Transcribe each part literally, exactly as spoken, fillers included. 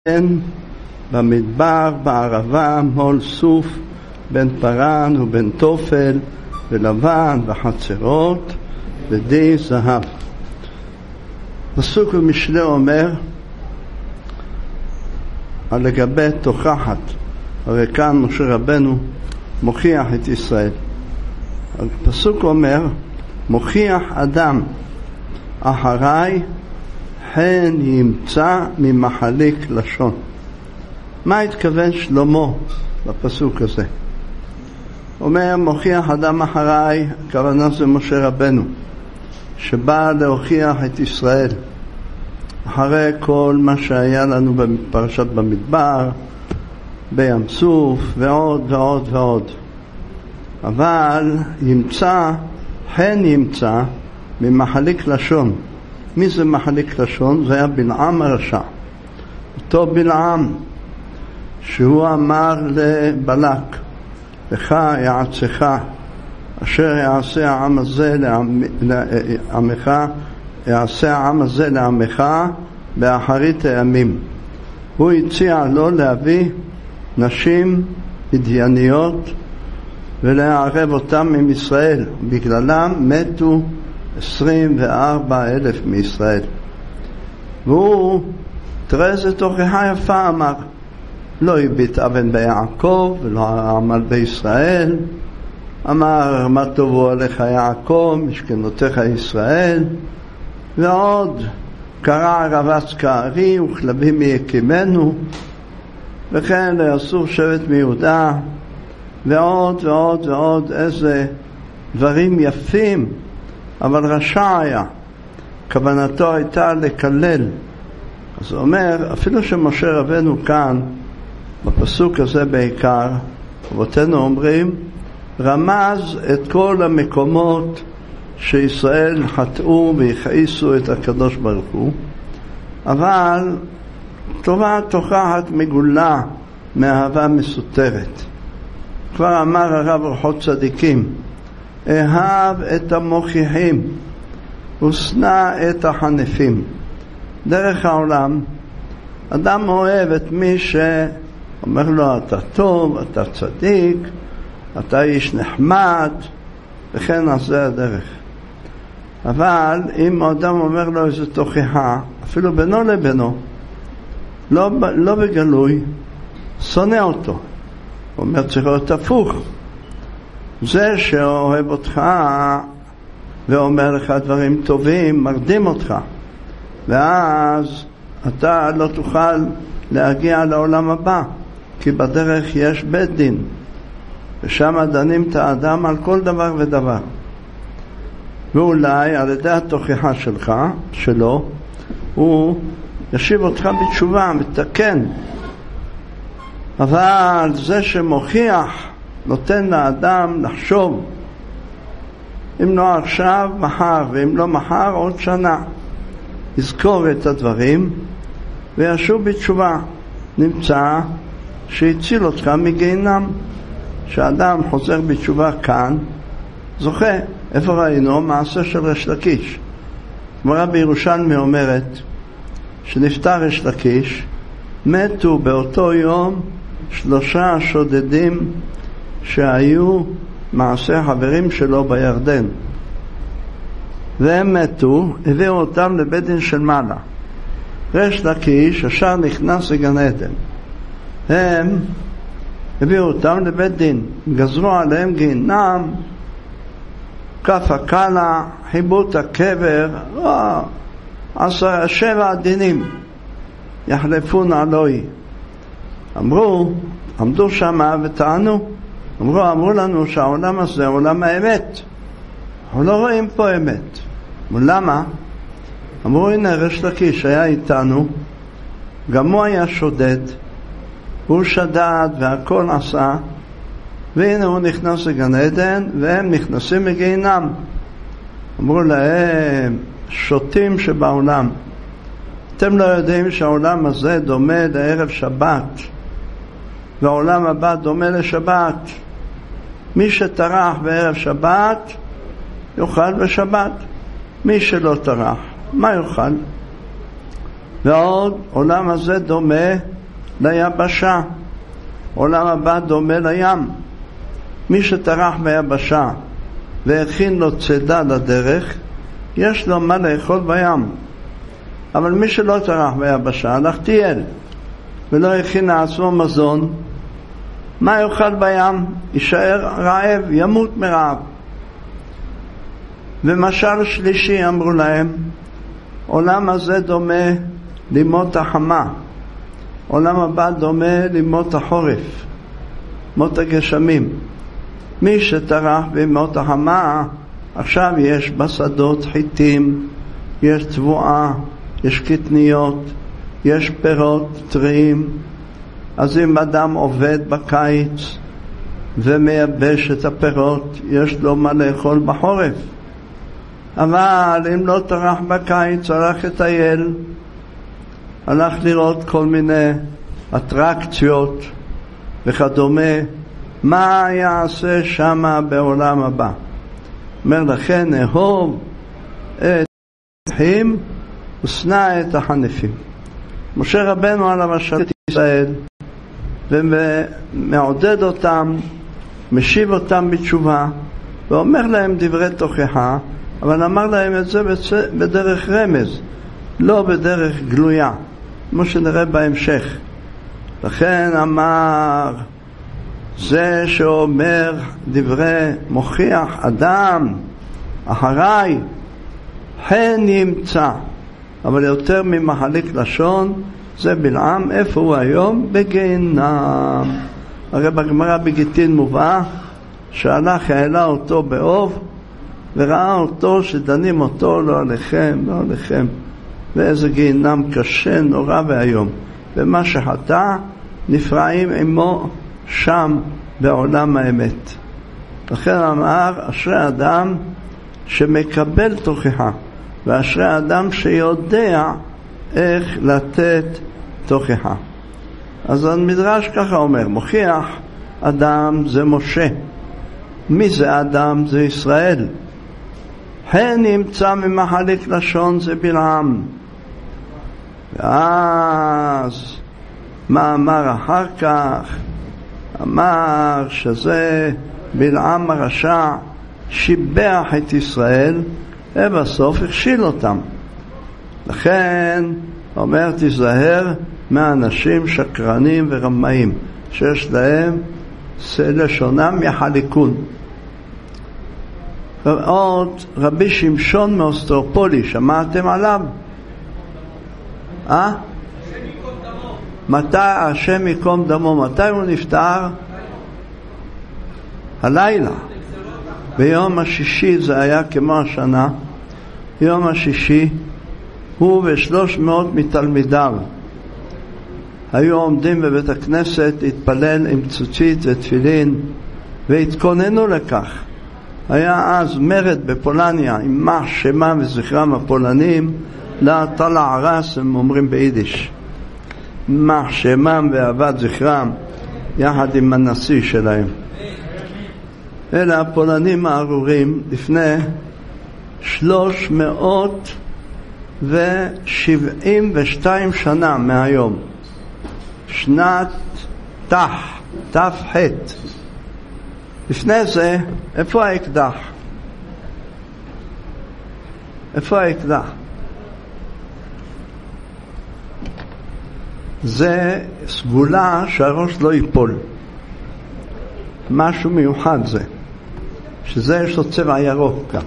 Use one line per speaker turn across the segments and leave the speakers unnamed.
במדבר, בערבה, מול סוף, בין פרן ובין תופל, ולבן וחצרות, ודי זהב. פסוק במשלי אומר, על לגבי תוכחת, הרי כאן משה רבנו מוכיח את ישראל. הפסוק אומר, מוכיח אדם אחריי, חן ימצא ממחליק לשון. מה התכוון שלמה בפסוק הזה? אומר, מוכיח אדם אחריי, הכוונה זה משה רבנו, שבא להוכיח את ישראל אחרי כל מה שהיה לנו בפרשת במדבר, בים סוף ועוד ועוד ועוד. אבל ימצא, חן ימצא ממחליק לשון. מי זה מחליק לשון? זה היה בלעם הרשע. אותו בלעם שהוא אמר לבלק, לך יעצך אשר יעשה העם הזה לעמך, יעשה העם הזה לעמך באחרית הימים. הוא הציע לו להביא נשים מדייניות ולערב אותם עם ישראל. בגללם מתו עשרים וארבע אלף מישראל. והוא, תראה איזה תוכחה יפה, אמר, לא הביט אבן ביעקב ולא עמל בישראל. אמר, מה טובו עליך יעקב, משכנותיך ישראל. ועוד, קרא רבץ כארי וכלבים מיקימנו, וכן לאסור שבט מיהודה, ועוד ועוד ועוד, איזה דברים יפים. אבל רשע היה, כוונתו הייתה לקלל. אז הוא אומר, אפילו שמשה רבנו כאן, בפסוק הזה בעיקר, אבותינו אומרים, רמז את כל המקומות שישראל חטאו והכעיסו את הקדוש ברוך הוא, אבל טובה תוכחת מגולה מאהבה מסותרת. כבר אמר הרב רוחות צדיקים, אהב את המוכיחים ושנא את החנפים. דרך העולם אדם אוהב את מי שאומר לו אתה טוב, אתה צדיק, אתה איש נחמד, וכן אז זה הדרך. אבל אם אדם אומר לו איזו תוכחה, אפילו בינו לבינו, לא, לא בגלוי, שונא אותו. הוא אומר צריך להיות הפוך. זה שאוהב אותך ואומר לך דברים טובים, מרדים אותך, ואז אתה לא תוכל להגיע לעולם הבא, כי בדרך יש בית דין, ושם דנים את האדם על כל דבר ודבר. ואולי על ידי התוכחה שלך, שלו, הוא ישיב אותך בתשובה, מתקן. אבל זה שמוכיח נותן לאדם לחשוב, אם לא עכשיו, מחר, ואם לא מחר, עוד שנה. יזכור את הדברים וישוב בתשובה. נמצא שהציל אותך מגיהנם. שאדם חוזר בתשובה כאן, זוכה. איפה ראינו? מעשה של ריש לקיש. גמרא בירושלמי אומרת שנפטר ריש לקיש, מתו באותו יום שלושה שודדים שהיו מעשה חברים שלו בירדן, והם מתו, הביאו אותם לבית דין של מעלה. ריש לקיש אשר נכנס לגן עדן, הם הביאו אותם לבית דין, גזרו עליהם גיהנם, כף הקלה, חיבוט הקבר, עשר, שבע דינים, יחלפון עלוי. אמרו, עמדו שם וטענו, אמרו, אמרו לנו שהעולם הזה הוא עולם האמת. אנחנו לא רואים פה אמת. למה? אמרו, הנה ריש לקיש היה איתנו, גם הוא היה שודד, הוא שדד והכל עשה, והנה הוא נכנס לגן עדן, והם נכנסים מגיהנם. אמרו להם, שוטים שבעולם, אתם לא יודעים שהעולם הזה דומה לערב שבת, והעולם הבא דומה לשבת. מי שטרח בערב שבת יאכל בשבת, מי שלא טרח מה יאכל? ועוד עולם הזה דומה ליבשה, עולם הבא דומה לים. מי שטרח ביבשה והכין לו צידה לדרך, יש לו מה לאכול בים. אבל מי שלא טרח ביבשה, הלך טייל ולא הכין לעצמו מזון, מה יאכל בים? יישאר רעב, ימות מרעב. ומשל שלישי אמרו להם, עולם הזה דומה לימות החמה, עולם הבא דומה לימות החורף, מות הגשמים. מי שטרח בימות החמה, עכשיו יש בשדות חיטים, יש תבואה, יש קטניות, יש פירות טריים. אז אם אדם עובד בקיץ ומייבש את הפירות, יש לו מה לאכול בחורף. אבל אם לא טרח בקיץ, הלך לטייל, הלך לראות כל מיני אטרקציות וכדומה, מה יעשה שמה בעולם הבא? אומר לכן, אהוב את החיים ושנא את החניפים. משה רבנו עליו השלום את ישראל ומעודד אותם, משיב אותם בתשובה ואומר להם דברי תוכחה, אבל אמר להם את זה בדרך רמז, לא בדרך גלויה, כמו שנראה בהמשך. לכן אמר, זה שאומר דברי מוכיח אדם אחריי, חן ימצא. אבל יותר ממחליק לשון, זה בלעם. איפה הוא היום? בגיהנם. הרי בגמרא בגיטין מובא שהלך העלה אותו באוב וראה אותו שדנים אותו לא עליכם, לא עליכם. ואיזה גיהנם קשה, נורא והיום. ומה שחטא נפרעים עמו שם בעולם האמת. לכן אמר, אשרי אדם שמקבל תוכחה, ואשרי אדם שיודע איך לתת תוכחה. אז המדרש ככה אומר, מוכיח אדם זה משה. מי זה אדם? זה ישראל. הן נמצא ממחליק לשון, זה בלעם. ואז מה אמר אחר כך? אמר שזה בלעם הרשע שיבח את ישראל ובסוף הכשיל אותם. לכן אומר, תיזהר מאנשים שקרנים ורמאים שיש להם לשונם יחליקון. עוד רבי שמשון מאוסטרופולי, שמעתם עליו? אה? מתי השם יקום דמו? מתי הוא נפטר? הלילה, ביום השישי. זה היה כמו השנה. יום השישי הוא ושלוש מאות מתלמידיו היו עומדים בבית הכנסת להתפלל עם ציצית ותפילין והתכוננו לכך. היה אז מרד בפולניה, עם מה שמם וזכרם הפולנים, לה טלע רס, הם אומרים ביידיש, מה שמם ועבד זכרם, יחד עם הנשיא שלהם. אלה הפולנים הארורים לפני שלוש מאות ושבעים ושתיים שנה מהיום, שנת תח, תף חט. לפני זה, איפה האקדח? איפה האקדח? זה סגולה שהראש לא ייפול. משהו מיוחד זה, שזה יש לו צבע ירוק כאן.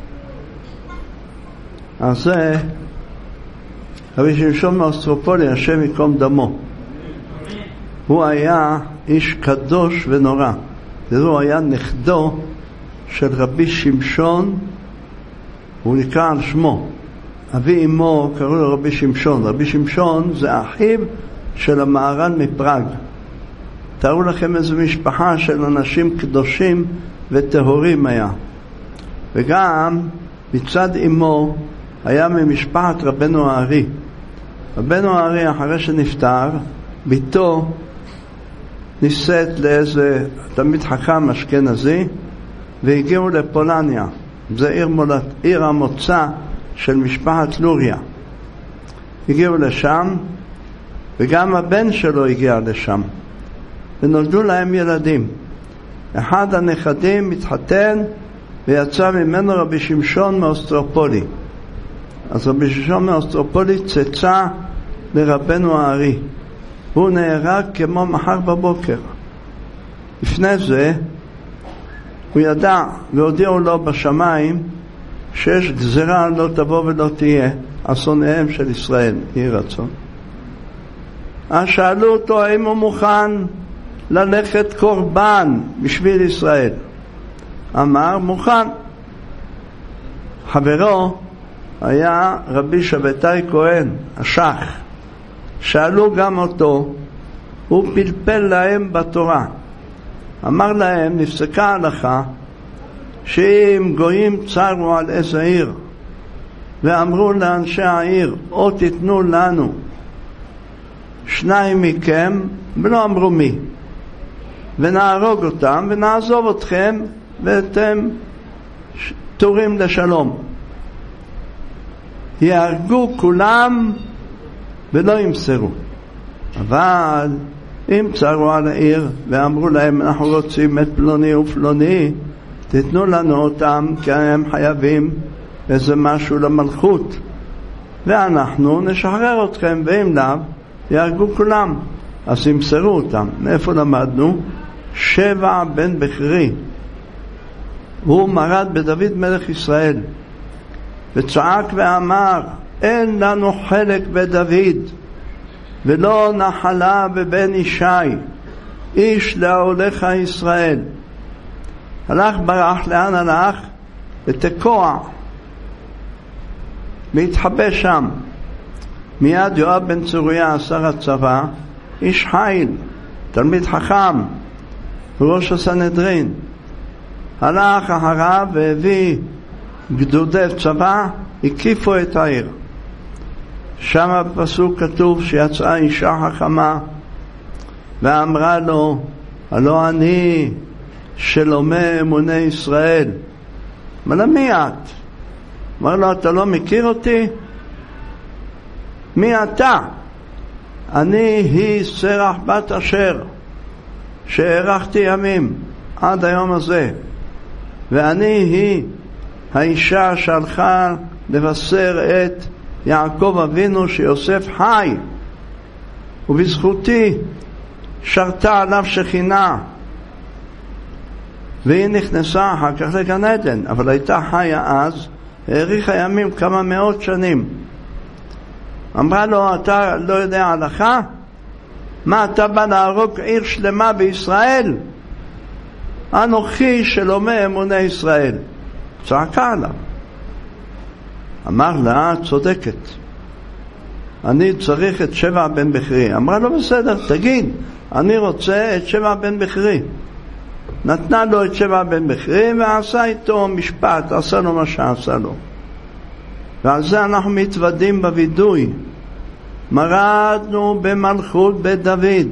אז זה רבי שמשון מאוסטרופולי, השם יקום דמו. הוא היה איש קדוש ונורא. הוא היה נכדו של רבי שמשון, הוא נקרא על שמו. אבי אמו קראו לו רבי שמשון. רבי שמשון זה אחיו של המהר"ל מפראג. תארו לכם איזו משפחה של אנשים קדושים וטהורים היה. וגם מצד אמו היה ממשפחת רבנו הארי. רבנו הארי אחרי שנפטר, ביתו נישאת לאיזה תלמיד חכם אשכנזי, והגיעו לפולניה. זה עיר, מולד, עיר המוצא של משפחת לוריה. הגיעו לשם, וגם הבן שלו הגיע לשם, ונולדו להם ילדים. אחד הנכדים התחתן ויצא ממנו רבי שמשון מאוסטרופולי. אז רבי שמשון מאוסטרופולי צאצא לרבנו הארי. הוא נהרג כמו מחר בבוקר. לפני זה הוא ידע והודיעו לו בשמיים שיש גזרה לא תבוא ולא תהיה, אסוניהם של ישראל, יהי רצון. אז שאלו אותו האם הוא מוכן ללכת קורבן בשביל ישראל. אמר מוכן. חברו היה רבי שבתאי כהן, השח. שאלו גם אותו, הוא פלפל להם בתורה. אמר להם, נפסקה ההלכה שאם גויים צרו על איזה עיר ואמרו לאנשי העיר, או תיתנו לנו שניים מכם, ולא אמרו מי, ונהרוג אותם ונעזוב אתכם ואתם תורים לשלום. יהרגו כולם ולא ימסרו. אבל אם צרו על העיר ואמרו להם אנחנו רוצים את פלוני ופלוני, תיתנו לנו אותם כי הם חייבים איזה משהו למלכות, ואנחנו נשחרר אתכם, ואם לאו יהרגו כולם. אז ימסרו אותם. מאיפה למדנו? שבע בן בכרי. הוא מרד בדוד מלך ישראל וצעק ואמר, אין לנו חלק בדוד ולא נחלה בבן ישי, איש לעולך ישראל. הלך ברח, לאן הלך? לתקוע, והתחבא שם. מיד יואב בן צרויה, שר הצבא, איש חיל, תלמיד חכם, ראש הסנהדרין, הלך אחריו והביא גדודי צבא, הקיפו את העיר. שם בפסוק כתוב שיצאה אישה חכמה ואמרה לו, הלא אני שלומי אמוני ישראל. אמר מי את? אמר לו, אתה לא מכיר אותי? מי אתה? אני היא סרח בת אשר שהארכתי ימים עד היום הזה, ואני היא האישה שהלכה לבשר את יעקב אבינו שיוסף חי, ובזכותי שרתה עליו שכינה, והיא נכנסה אחר כך לגן עדן, אבל הייתה חיה אז, האריכה ימים כמה מאות שנים. אמרה לו, אתה לא יודע הלכה? מה, אתה בא להרוג עיר שלמה בישראל? אנוכי שלומי אמוני ישראל. צעקה עליו. אמר לה, צודקת, אני צריך את שבע בן בכרי. אמרה לו, בסדר, תגיד, אני רוצה את שבע בן בכרי. נתנה לו את שבע בן בכרי ועשה איתו משפט, עשה לו מה שעשה לו. ועל זה אנחנו מתוודים בוידוי. מרדנו במלכות בית דוד,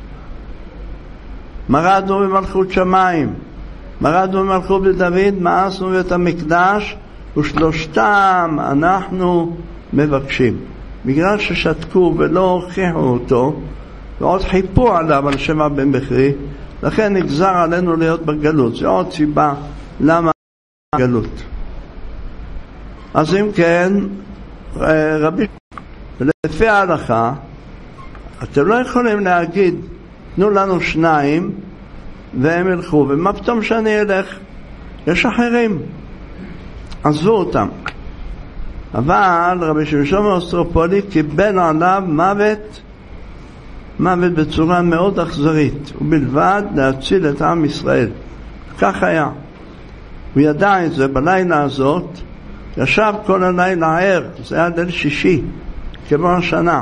מרדנו במלכות שמיים, מרדנו במלכות בית דוד, מאסנו את המקדש, ושלושתם אנחנו מבקשים. בגלל ששתקו ולא הוכיחו אותו ועוד חיפו עליו על שבע בן בכרי, לכן נגזר עלינו להיות בגלות. זה עוד סיבה למה גלות. אז אם כן, רבי, ולפי ההלכה אתם לא יכולים להגיד תנו לנו שניים והם ילכו, ומה פתאום שאני אלך? יש אחרים, עזבו אותם. אבל רבי שמשון מאוסטרופולי קיבל עליו מוות, מוות בצורה מאוד אכזרית, ובלבד להציל את עם ישראל. כך היה. הוא ידע את זה. בלילה הזאת ישב כל הלילה ער, זה היה ליל שישי כמו השנה,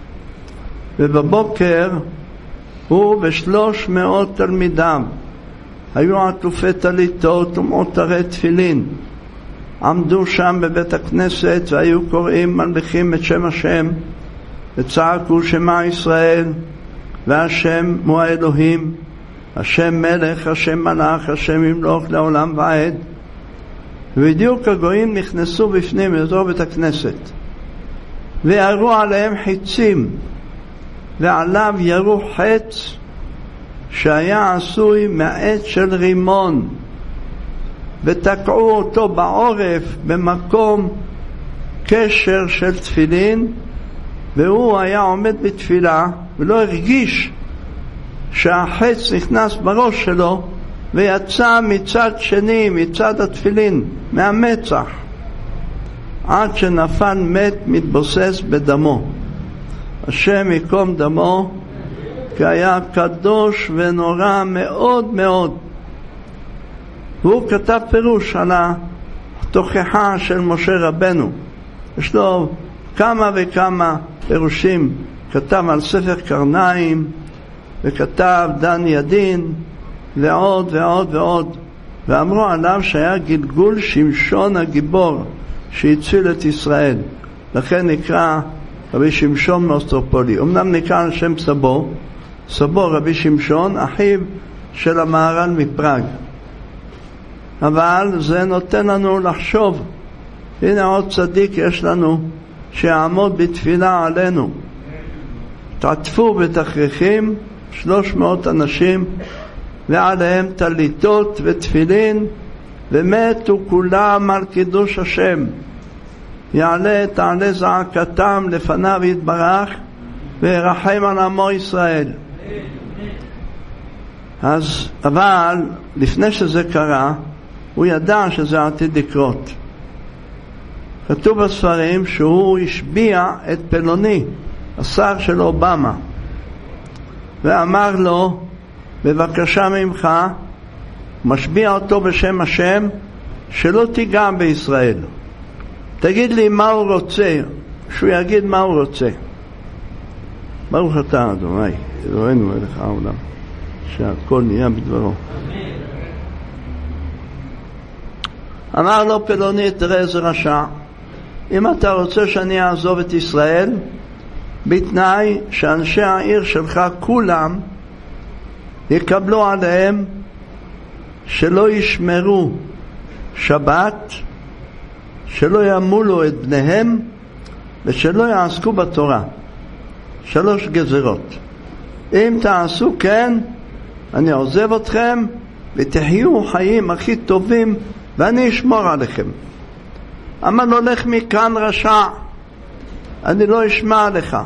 ובבוקר הוא ושלוש מאות תלמידיו היו עטופי טליתות ומעוטרי תפילין, עמדו שם בבית הכנסת והיו קוראים מלכים את שם השם וצעקו שמע ישראל והשם הוא האלוהים, השם מלך, השם מלך, השם ימלוך לעולם ועד. ובדיוק הגויים נכנסו בפנים לתוך בית הכנסת, וירו עליהם חיצים, ועליו ירו חץ שהיה עשוי מעץ של רימון, ותקעו אותו בעורף במקום קשר של תפילין, והוא היה עומד בתפילה ולא הרגיש שהחץ נכנס בראש שלו ויצא מצד שני, מצד התפילין, מהמצח, עד שנפל מת מתבוסס בדמו. השם יקום דמו, כי היה קדוש ונורא מאוד מאוד. והוא כתב פירוש על התוכחה של משה רבנו. יש לו כמה וכמה פירושים. כתב על ספר קרניים, וכתב דן ידין, ועוד ועוד ועוד. ואמרו עליו שהיה גלגול שמשון הגיבור שהציל את ישראל. לכן נקרא רבי שמשון מאוסטרופולי. אמנם נקרא על שם סבו, סבו רבי שמשון, אחיו של המהר"ל מפראג. אבל זה נותן לנו לחשוב, הנה עוד צדיק יש לנו שיעמוד בתפילה עלינו. תעטפו בתכריכים שלוש מאות אנשים, ועליהם תליטות ותפילין, ומתו כולם על קידוש השם. יעלה תעלה זעקתם לפניו יתברך, וירחם על עמו ישראל. אז אבל לפני שזה קרה, הוא ידע שזה עתיד לקרות. כתוב בספרים שהוא השביע את פלוני, השר של אובמה, ואמר לו, בבקשה ממך, משביע אותו בשם השם, שלא תיגע בישראל. תגיד לי מה הוא רוצה, שהוא יגיד מה הוא רוצה. ברוך אתה אדוני, אלוהינו מלך העולם, שהכל נהיה בדברו. אמר לו פלוני, תראה איזה רשע, אם אתה רוצה שאני אעזוב את ישראל, בתנאי שאנשי העיר שלך כולם יקבלו עליהם שלא ישמרו שבת, שלא ימולו את בניהם, ושלא יעסקו בתורה. שלוש גזרות. אם תעשו כן, אני עוזב אתכם ותחיו חיים הכי טובים, ואני אשמור עליכם. אמר לו, לך מכאן רשע, אני לא אשמע לך.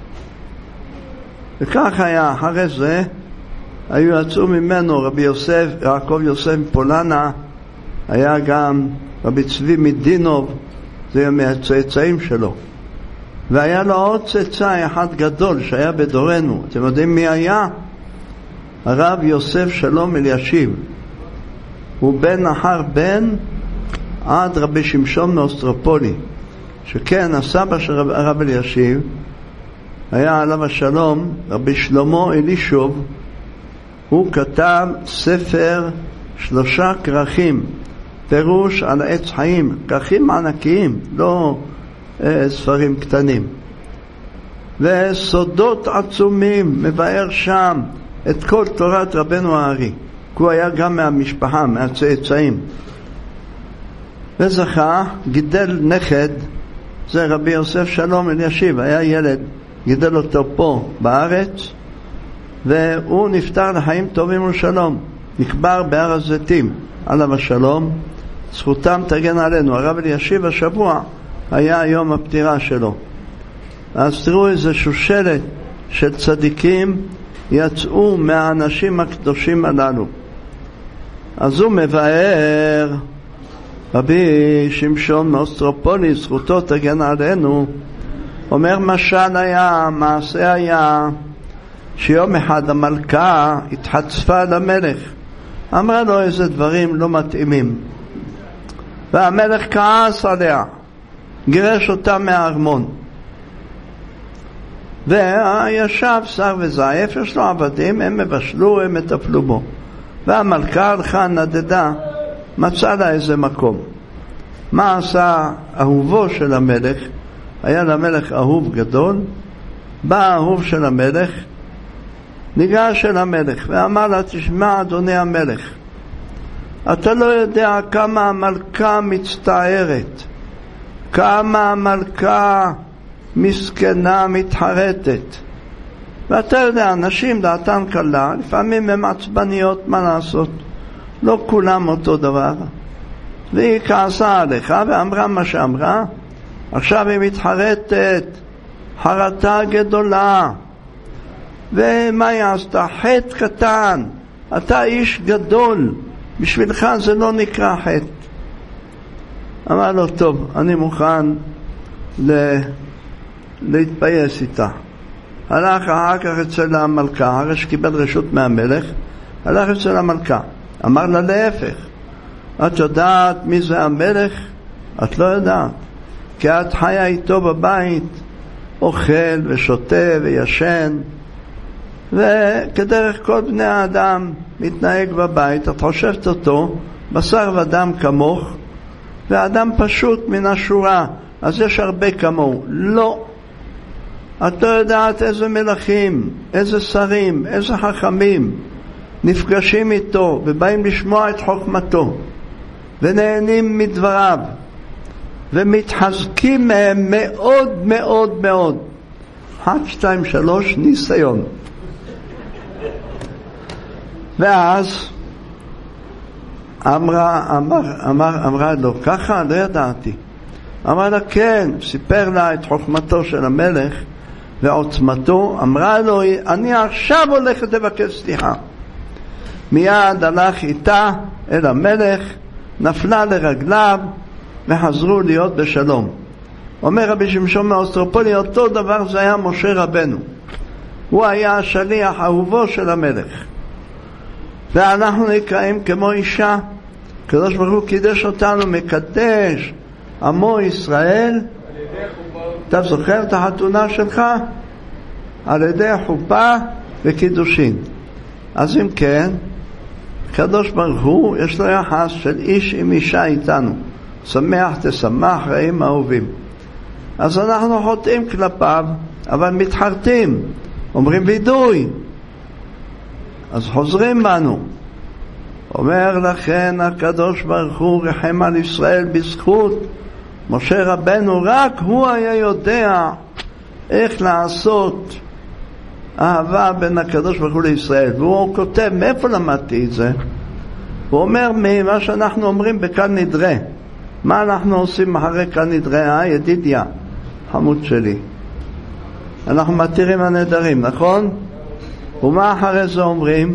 וכך היה. אחרי זה היו יצאו ממנו רבי יוסף, יעקב יוסף מפולנה, היה גם רבי צבי מדינוב, זה מהצאצאים שלו. והיה לו עוד צאצא אחד גדול שהיה בדורנו. אתם יודעים מי היה? הרב יוסף שלום אלישיב. הוא בן אחר בן עד רבי שמשון מאוסטרופולי, שכן הסבא של הרב אלישיב היה עליו השלום רבי שלמה אלישוב. הוא כתב ספר שלושה כרכים, פירוש על עץ חיים, כרכים ענקיים, לא אה, ספרים קטנים, וסודות עצומים, מבאר שם את כל תורת רבנו הארי. הוא היה גם מהמשפחה, מהצאצאים. וזכה, גידל נכד, זה רבי יוסף שלום אלישיב, היה ילד, גידל אותו פה בארץ, והוא נפטר לחיים טובים ושלום, נקבר בהר הזיתים, עליו השלום, זכותם תגן עלינו. הרב אלישיב השבוע היה יום הפטירה שלו. אז תראו איזה שושלת של צדיקים יצאו מהאנשים הקדושים הללו. אז הוא מבאר, רבי שמשון מאוסטרופולי, זכותו תגן עלינו, אומר משל היה, מעשה היה, שיום אחד המלכה התחצפה למלך, אמרה לו איזה דברים לא מתאימים, והמלך כעס עליה, גירש אותה מהארמון, וישב שר וזייף, יש לו עבדים, הם מבשלו, הם מטפלו בו, והמלכה הלכה נדדה, מצאה לה איזה מקום. מה עשה אהובו של המלך? היה למלך אהוב גדול, בא האהוב של המלך, ניגש אל המלך ואמר לה, תשמע אדוני המלך, אתה לא יודע כמה המלכה מצטערת, כמה המלכה מסכנה מתחרטת. ואתה יודע, אנשים דעתן קלה, לפעמים הם עצבניות, מה לעשות? לא כולם אותו דבר. והיא כעסה עליך ואמרה מה שאמרה, עכשיו היא מתחרטת, חרטה גדולה. ומה היא עשתה? חטא קטן. אתה איש גדול, בשבילך זה לא נקרא חטא. אמר לו, טוב, אני מוכן ל... להתפייס איתה. הלך אחר כך אצל המלכה, הרי שקיבל רשות מהמלך, הלך אצל המלכה, אמר לה להפך, את יודעת מי זה המלך? את לא יודעת, כי את חיה איתו בבית, אוכל ושותה וישן, וכדרך כל בני האדם מתנהג בבית. את חושבת אותו בשר ודם כמוך, ואדם פשוט מן השורה, אז יש הרבה כמוהו. לא, את לא יודעת איזה מלכים, איזה שרים, איזה חכמים נפגשים איתו ובאים לשמוע את חוכמתו ונהנים מדבריו ומתחזקים מהם מאוד מאוד מאוד. אחת, שתיים, שלוש, ניסיון. ואז אמרה, אמר, אמר, אמרה לו, ככה לא ידעתי. אמרה לה, כן, סיפר לה את חוכמתו של המלך ועוצמתו. אמרה לו, אני עכשיו הולכת לבקש סליחה. מיד הלך איתה אל המלך, נפלה לרגליו וחזרו להיות בשלום. אומר רבי שמשון מאוסטרופולי, אותו דבר זה היה משה רבנו. הוא היה השליח אהובו של המלך. ואנחנו נקראים כמו אישה. הקדוש ברוך הוא קידש אותנו, מקדש עמו ישראל. אתה זוכר את החתונה שלך? על ידי חופה וקידושין. אז אם כן, הקדוש ברוך הוא יש לו יחס של איש עם אישה איתנו. שמח תשמח, רעים אהובים. אז אנחנו חוטאים כלפיו, אבל מתחרטים, אומרים וידוי, אז חוזרים בנו. אומר לכן הקדוש ברוך הוא רחם על ישראל בזכות משה רבנו, רק הוא היה יודע איך לעשות אהבה בין הקדוש ברוך הוא לישראל. והוא כותב, מאיפה למדתי את זה? הוא אומר ממה שאנחנו אומרים בכאן נדרה. מה אנחנו עושים אחרי כאן נדרה? אה, ידידיה, חמוד שלי, אנחנו מתירים הנדרים, נכון? ומה אחרי זה אומרים?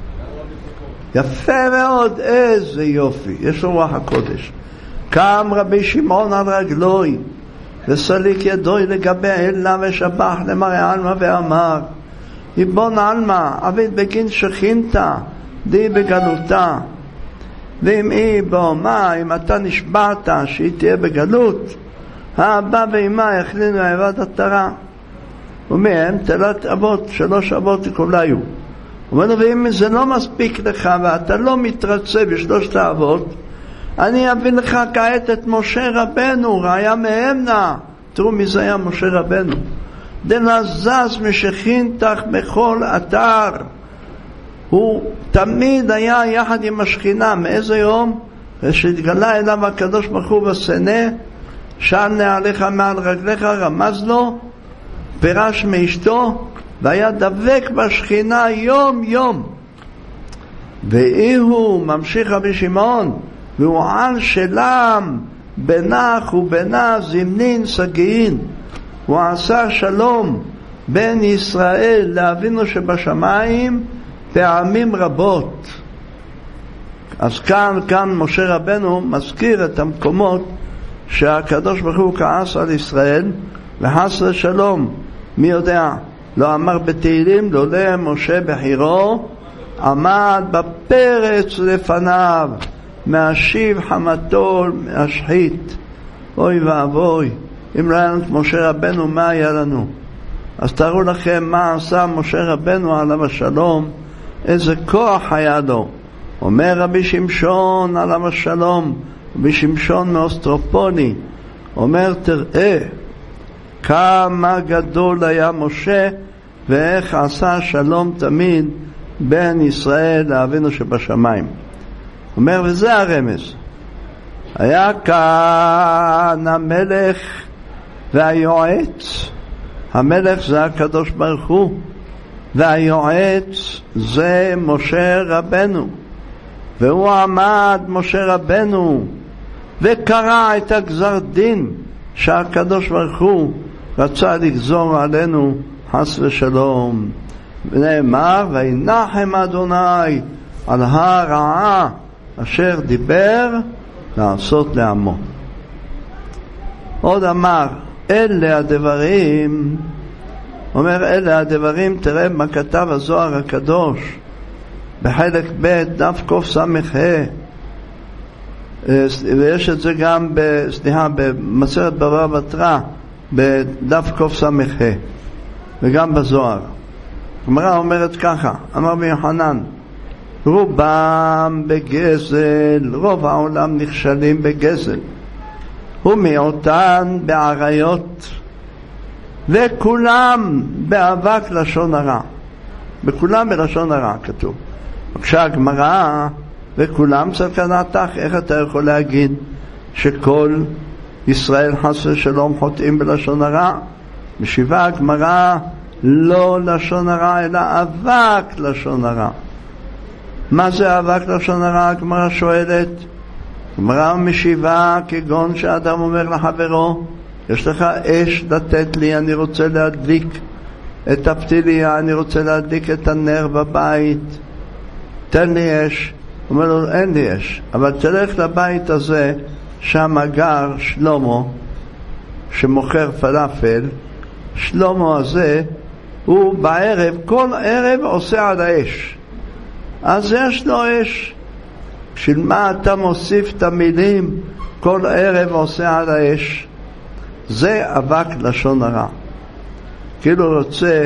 יפה מאוד, איזה יופי, יש לו רוח הקודש. קם רבי שמעון על רגלוי וסליק ידוי לגבי אלה ושבח למראה עלמא ואמר, יבון עלמא עביד בגין שכינתה די בגלותה, ואם היא בו, מה אם אתה נשבעת שהיא תהיה בגלות, האבא ואמא יכלינו עבד התרה, ומהם תלת אבות, שלוש אבות כולה היו. אומר לו, ואם זה לא מספיק לך ואתה לא מתרצה בשלושת האבות, אני אביא לך כעת את משה רבנו, ראיה מהמנה. תראו מי זה היה משה רבנו. דנזז משכינתך בכל אתר. הוא תמיד היה יחד עם השכינה. מאיזה יום? כשהתגלה אליו הקדוש ברוך הוא בסנה, שעל נעליך מעל רגליך, רמז לו, פירש מאשתו, והיה דבק בשכינה יום יום. ואיהו ממשיך רבי שמעון, והוא על שלם בנח ובנה זמנין סגין. הוא עשה שלום בין ישראל לאבינו שבשמיים פעמים רבות. אז כאן, כאן משה רבנו מזכיר את המקומות שהקדוש ברוך הוא כעס על ישראל וחס לשלום. מי יודע? לא אמר בתהילים, לולא משה בחירו עמד בפרץ לפניו, מהשיב חמתו מהשחית. אוי ואבוי, אם לא היה לנו משה רבנו, מה היה לנו? אז תראו לכם מה עשה משה רבנו עליו השלום, איזה כוח היה לו. אומר רבי שמשון עליו השלום, רבי שמשון מאוסטרופולי, אומר תראה כמה גדול היה משה ואיך עשה שלום תמיד בין ישראל לאבינו שבשמיים. אומר, וזה הרמז. היה כאן המלך והיועץ, המלך זה הקדוש ברוך הוא, והיועץ זה משה רבנו, והוא עמד משה רבנו וקרא את הגזר דין שהקדוש ברוך הוא רצה לגזור עלינו חס ושלום. ונאמר וינחם אדוני על הרעה אשר דיבר לעשות לעמו. עוד אמר אלה הדברים, אומר אלה הדברים, תראה מה כתב הזוהר הקדוש בחלק ב' דף קוף סמך ה', ויש את זה גם בסליחה במסכת בבא בתרא בדף קוף סמך ה' וגם בזוהר. הגמרא אומרת ככה, אמר רבי יוחנן, רובם בגזל, רוב העולם נכשלים בגזל, ומיעוטן בעריות, וכולם באבק לשון הרע. בכולם בלשון הרע כתוב. כשהגמרא וכולם צריך לדעתך, איך אתה יכול להגיד שכל ישראל חס ושלום חוטאים בלשון הרע? משיבה הגמרא לא לשון הרע אלא אבק לשון הרע. מה זה אבק לשון הרע? הגמרא שואלת. הגמרא משיבה כגון שאדם אומר לחברו, יש לך אש לתת לי, אני רוצה להדליק את הפתיליה, אני רוצה להדליק את הנר בבית, תן לי אש. אומר לו אין לי אש, אבל תלך לבית הזה שם גר שלמה שמוכר פלאפל. שלמה הזה הוא בערב כל ערב עושה על האש, אז יש לו אש. בשביל מה אתה מוסיף את המילים כל ערב עושה על האש? זה אבק לשון הרע, כאילו רוצה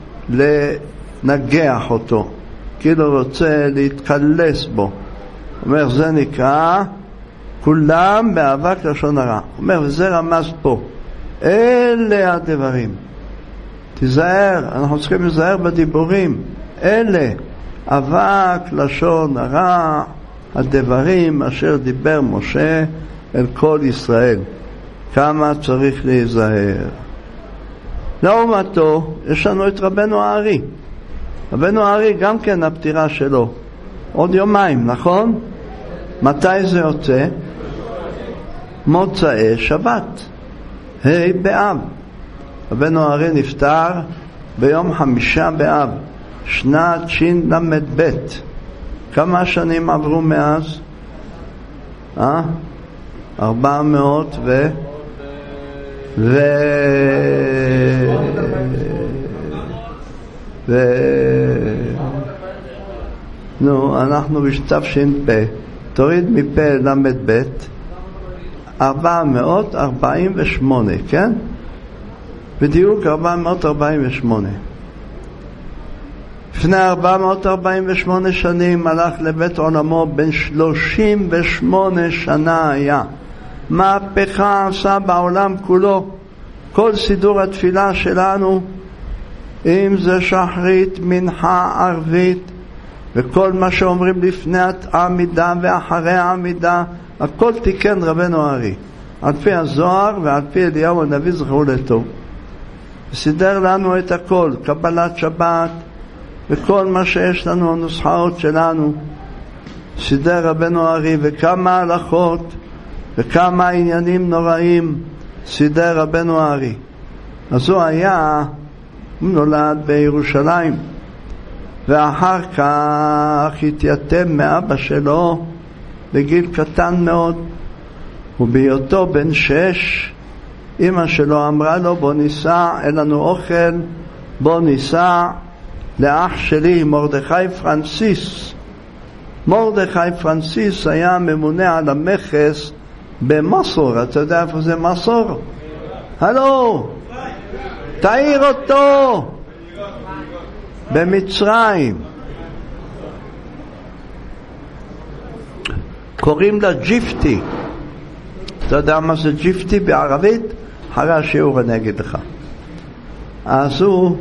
לנגח אותו, כאילו רוצה להתקלס בו. אומר זה נקרא כולם באבק לשון הרע. אומר וזה רמז פה, אלה הדברים. תיזהר, אנחנו צריכים להיזהר בדיבורים. אלה אבק לשון הרע הדברים אשר דיבר משה אל כל ישראל. כמה צריך להיזהר. לעומתו יש לנו את רבנו הארי. רבנו הארי גם כן הפטירה שלו עוד יומיים, נכון? מתי זה יוצא? מוצאי שבת, ה' באב. רבנו הארי נפטר ביום חמישה באב שנת שין למד ב'. כמה שנים עברו מאז? אה? ארבע מאות ו... ו... ו... נו, אנחנו בשטף שין פה, תוריד מפה למד ב', ארבע מאות ארבעים ושמונה, כן? בדיוק ארבע מאות ארבעים ושמונה. לפני ארבע מאות ארבעים ושמונה שנים הלך לבית עולמו, בן שלושים ושמונה שנה היה. מהפכה עשה בעולם כולו. כל סידור התפילה שלנו, אם זה שחרית, מנחה, ערבית, וכל מה שאומרים לפני העמידה ואחרי העמידה, הכל תיקן רבנו הארי, על פי הזוהר ועל פי אליהו הנביא זכרו לטוב. סידר לנו את הכל, קבלת שבת וכל מה שיש לנו, הנוסחאות שלנו, סידר רבנו הארי, וכמה הלכות וכמה עניינים נוראים סידר רבנו הארי. אז הוא היה, הוא נולד בירושלים, ואחר כך התייתם מאבא שלו בגיל קטן מאוד, ובהיותו בן שש אמא שלו אמרה לו בוא ניסע, אין לנו אוכל, בוא ניסע לאח שלי מרדכי פרנסיס. מרדכי פרנסיס היה ממונה על המכס במסור. אתה יודע איפה זה מסור? הלו, תעיר אותו. במצרים. קוראים לה ג'יפטי. אתה יודע מה זה ג'יפטי בערבית? אחרי השיעור אני אגיד לך. אז הוא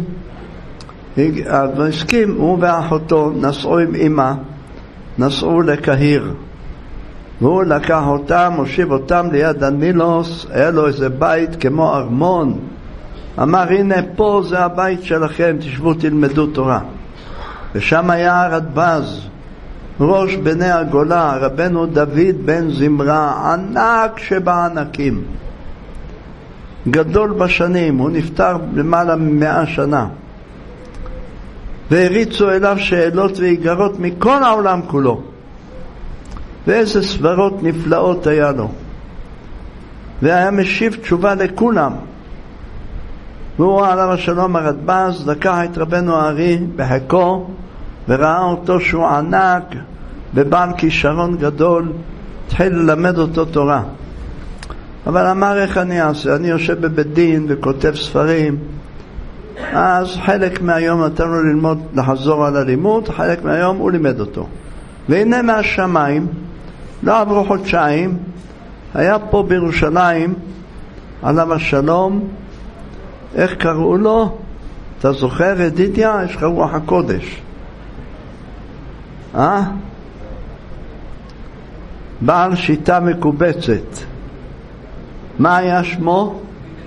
הסכים, הוא ואחותו נסעו עם אמא, נסעו לקהיר. והוא לקח אותם, הושיב אותם ליד הנילוס, היה לו איזה בית כמו ארמון, אמר הנה פה זה הבית שלכם, תשבו תלמדו תורה. ושם היה הרדב"ז, ראש בני הגולה, רבנו דוד בן זמרה, ענק שבענקים, גדול בשנים, הוא נפטר למעלה ממאה שנה, והריצו אליו שאלות ואיגרות מכל העולם כולו, ואיזה סברות נפלאות היה לו, והיה משיב תשובה לכולם. והוא עליו השלום הרדב"ז לקח את רבנו הארי בחיקו וראה אותו שהוא ענק בבעל כישרון גדול, התחיל ללמד אותו תורה. אבל אמר איך אני אעשה, אני יושב בבית דין וכותב ספרים, אז חלק מהיום נתן לו ללמוד, לחזור על הלימוד, חלק מהיום הוא לימד אותו. והנה מהשמיים, לא עברו חודשיים, היה פה בירושלים עליו השלום, איך קראו לו? אתה זוכר ידידיה? יש לך רוח הקודש, אה? בעל שיטה מקובצת, מה היה שמו?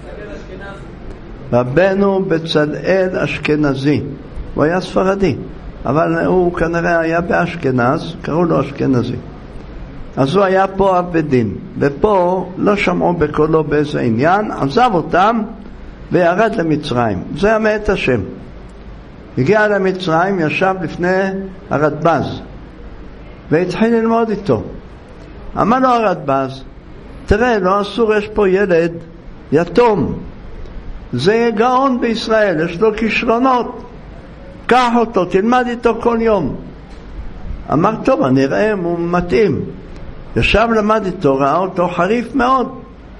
רבנו בצלאל אשכנזי. הוא היה ספרדי, אבל הוא כנראה היה באשכנז, קראו לו אשכנזי. אז הוא היה פה אב בית דין, ופה לא שמעו בקולו באיזה עניין, עזב אותם וירד למצרים. זה היה מאת השם. הגיע למצרים, ישב לפני הרדב"ז והתחיל ללמוד איתו. אמר לו הרדב"ז, תראה, לא אסור, יש פה ילד יתום, זה יהיה גאון בישראל, יש לו כישרונות, קח אותו, תלמד איתו כל יום. אמר טוב, אני אראה אם הוא מתאים. ישב למד איתו, ראה אותו חריף מאוד,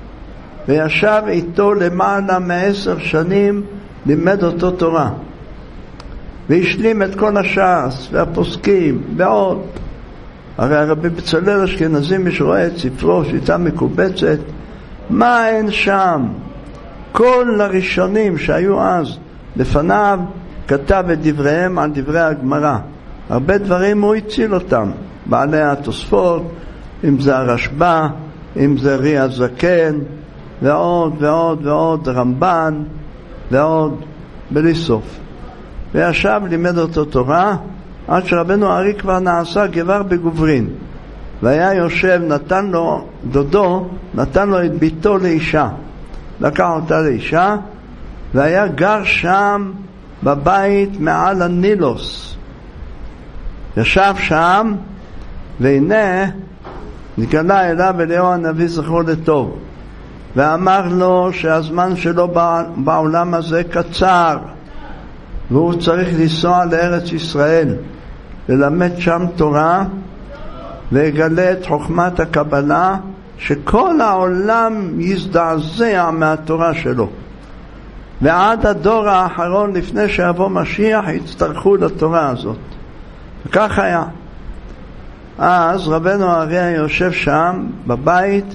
וישב איתו למעלה מעשר שנים, לימד אותו תורה, והשלים את כל הש"ס והפוסקים ועוד. הרי הרבי בצלאל אשכנזי, מי שרואה את ספרו שיטה מקובצת, מה אין שם? כל הראשונים שהיו אז לפניו כתב את דבריהם על דברי הגמרא. הרבה דברים הוא הציל אותם, בעלי התוספות, אם זה הרשב"א, אם זה רי הזקן, ועוד ועוד ועוד, רמב"ן ועוד, בלי סוף. וישב לימד אותו תורה עד שרבנו הארי כבר נעשה גבר בגוברין, והיה יושב, נתן לו, דודו נתן לו את ביתו לאישה, לקח אותה לאישה, והיה גר שם בבית מעל הנילוס, ישב שם. והנה נגלה אליו אליהו הנביא זכרו לטוב, ואמר לו שהזמן שלו בעולם הזה קצר, והוא צריך לנסוע לארץ ישראל ללמד שם תורה, ויגלה את חוכמת הקבלה, שכל העולם יזדעזע מהתורה שלו, ועד הדור האחרון לפני שיבוא משיח יצטרכו לתורה הזאת. וכך היה. אז רבנו הארי יושב שם בבית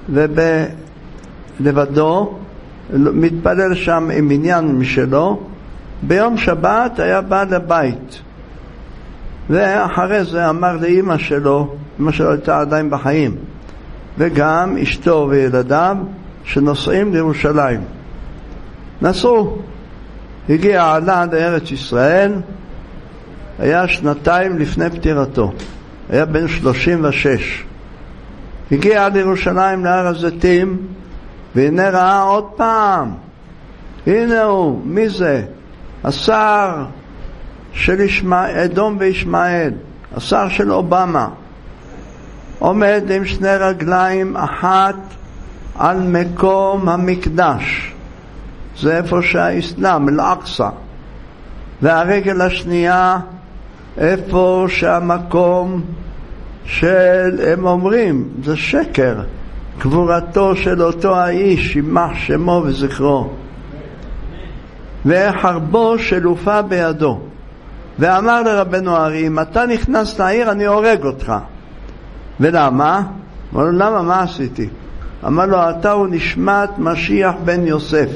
ובלבדו, מתפלל שם עם עניין משלו. ביום שבת היה בא לבית, ואחרי זה אמר לאמא שלו, אמא שלו הייתה עדיין בחיים, וגם אשתו וילדיו שנוסעים לירושלים. נסעו, הגיע עלה לארץ ישראל, היה שנתיים לפני פטירתו, היה בן שלושים ושש. הגיע לירושלים להר הזיתים, והנה ראה עוד פעם, הנה הוא, מי זה? השר של ישמעאל, אדום וישמעאל, השר של אובמה, עומד עם שני רגליים, אחת על מקום המקדש, זה איפה שהאסלאם, אל-אקצא, והרגל השנייה איפה שהמקום של, הם אומרים, זה שקר, קבורתו של אותו האיש, יימח שמו וזכרו, וחרבו שלופה בידו. ואמר לרבנו הארי, אם אתה נכנס לעיר אני הורג אותך. ולמה? אמר לו, למה? מה עשיתי? אמר לו, אתה הוא נשמת משיח בן יוסף,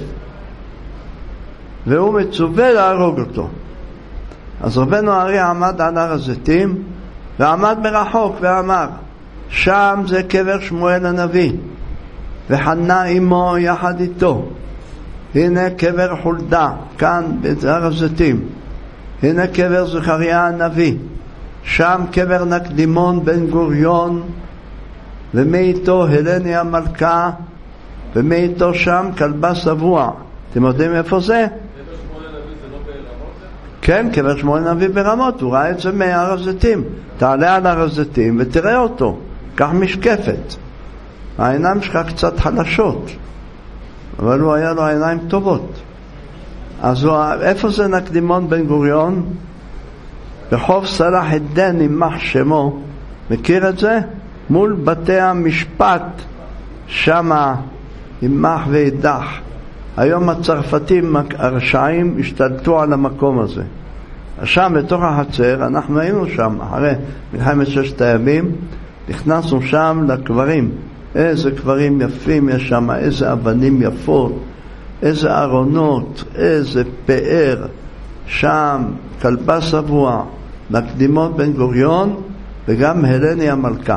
והוא מצווה להרוג אותו. אז רבנו הארי עמד על הר הזיתים, ועמד מרחוק ואמר, שם זה קבר שמואל הנביא, וחנה אמו יחד איתו. הנה קבר חולדה, כאן בהר הזיתים. הנה קבר זכריה הנביא, שם קבר נקדימון בן גוריון, ומאיתו הלני המלכה, ומאיתו שם כלבה סבוע. אתם יודעים איפה זה?
קבר שמואל הנביא זה לא ברמות?
כן, קבר שמואל הנביא ברמות, הוא ראה את זה מהר הזיתים. תעלה על הר הזיתים ותראה אותו, קח משקפת. העיניים שלך קצת חלשות, אבל הוא היה לו עיניים טובות. אז הוא, איפה זה נקדימון בן גוריון? בחוף סלח א-דין יימח שמו, מכיר את זה? מול בתי המשפט, שמה יימח וידח. היום הצרפתים הרשעים השתלטו על המקום הזה. שם בתוך החצר, אנחנו היינו שם אחרי מלחמת ששת הימים, נכנסנו שם לקברים. איזה קברים יפים יש שם, איזה אבנים יפות, איזה ארונות, איזה פאר. שם כלבה סבוע, נקדימון בן גוריון וגם הלני המלכה,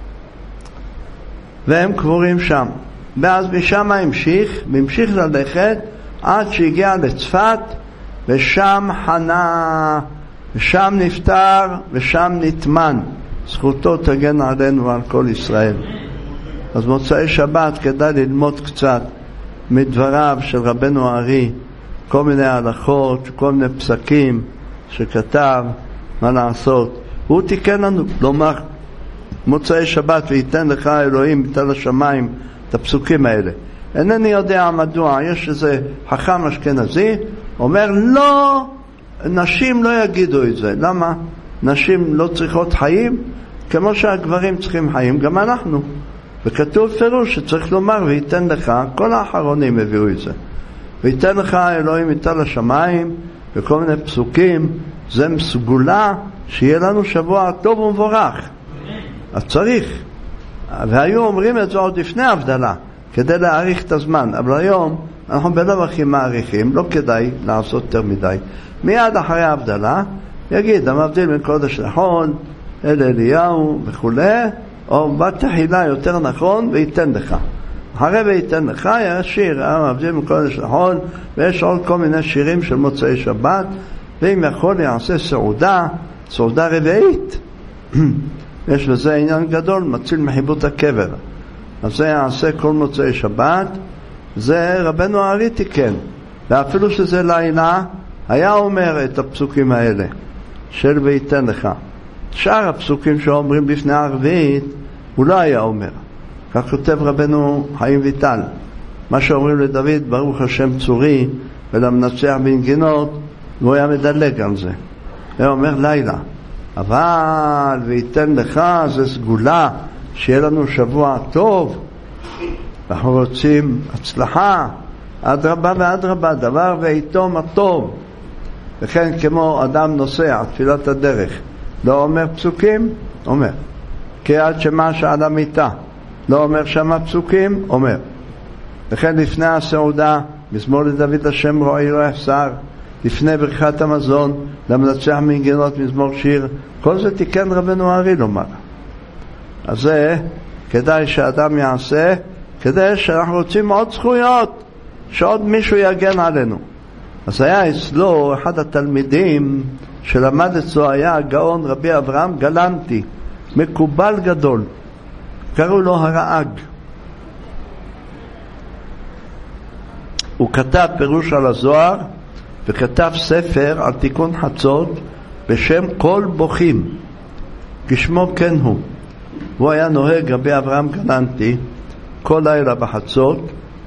והם קבורים שם. ואז משם המשיך והמשיך ללכת עד שהגיע לצפת, ושם חנה, ושם נפטר, ושם נטמן. זכותו תגן עלינו ועל כל ישראל. אז מוצאי שבת כדאי ללמוד קצת מדבריו של רבנו הארי, כל מיני הלכות, כל מיני פסקים שכתב, מה לעשות. הוא תיקן לנו לומר מוצאי שבת וייתן לך אלוהים בתל השמיים את הפסוקים האלה. אינני יודע מדוע, יש איזה חכם אשכנזי אומר לא, נשים לא יגידו את זה. למה? נשים לא צריכות חיים כמו שהגברים צריכים חיים, גם אנחנו. וכתוב פירוש שצריך לומר וייתן לך, כל האחרונים הביאו את זה, וייתן לך אלוהים מתל השמיים, וכל מיני פסוקים. זה מסגולה שיהיה לנו שבוע טוב ומבורך. אז צריך, והיו אומרים את זה עוד לפני ההבדלה כדי להאריך את הזמן, אבל היום אנחנו בלב הכי מעריכים, לא כדאי לעשות יותר מדי. מיד אחרי ההבדלה יגיד המבדיל בין קודש לחול אל אליהו וכו', או בתחילה יותר נכון וייתן לך. אחרי וייתן לך יש שיר המבדיל בין קודש לחול, ויש עוד כל מיני שירים של מוצאי שבת. ואם יכול יעשה סעודה, סעודה רביעית. יש לזה עניין גדול, מציל מחיבות הקבר. אז זה יעשה כל מוצאי שבת. זה רבנו הארי תיקן, ואפילו שזה לילה היה אומר את הפסוקים האלה של וייתן לך. שאר הפסוקים שאומרים בפני הרביעית הוא לא היה אומר. כך כותב רבנו חיים ויטל, מה שאומרים לדוד ברוך השם צורי ולמנצח בנגינות, הוא היה מדלג על זה. הוא אומר לילה. אבל וייתן לך זה סגולה שיהיה לנו שבוע טוב, אנחנו רוצים הצלחה, עד רבה ועד רבה, דבר ואיתו מה טוב. וכן כמו אדם נוסע תפילת הדרך לא אומר פסוקים, אומר כי עד שמה שעל המיטה לא אומר שמה פסוקים, אומר. וכן לפני הסעודה מזמור לדוד השם רועי לא יחסר, לפני ברכת המזון למנצח מנגינות מזמור שיר, כל זה תיקן רבנו הארי לומר. אז זה כדאי שאדם יעשה, כדי שאנחנו רוצים עוד זכויות, שעוד מישהו יגן עלינו. אז היה אצלו אחד התלמידים שלמד אצלו, היה הגאון רבי אברהם גלנטי, מקובל גדול, קראו לו הרעג. הוא כתב פירוש על הזוהר וכתב ספר על תיקון חצות בשם כל בוכים, כשמו כן הוא. הוא היה נוהג רבי אברהם גלנטי כל לילה בחצות,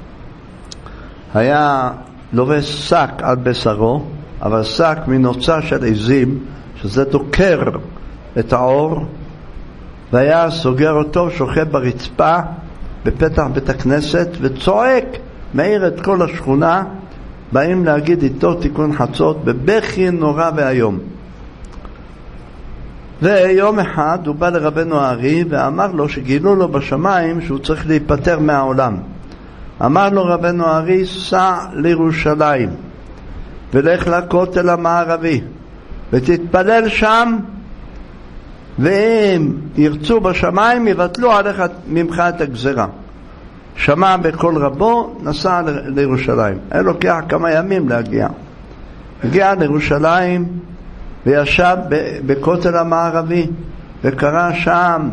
היה לובש שק על בשרו, אבל שק מנוצר של עזים שזה דוקר את האור, והיה סוגר אותו, שוכב ברצפה בפתח בית הכנסת וצועק, מאיר את כל השכונה, באים להגיד איתו תיקון חצות בבכי נורא והיום. ויום אחד הוא בא לרבנו הארי ואמר לו שגילו לו בשמיים שהוא צריך להיפטר מהעולם. אמר לו רבנו הארי, סע לירושלים ולך לכותל המערבי ותתפלל שם ואם ירצו בשמיים יבטלו עליך ממך את הגזרה. שמע בכל רבו, נסע לירושלים. היה לוקח כמה ימים להגיע. הגיע לירושלים וישב בכותל המערבי וקרא שם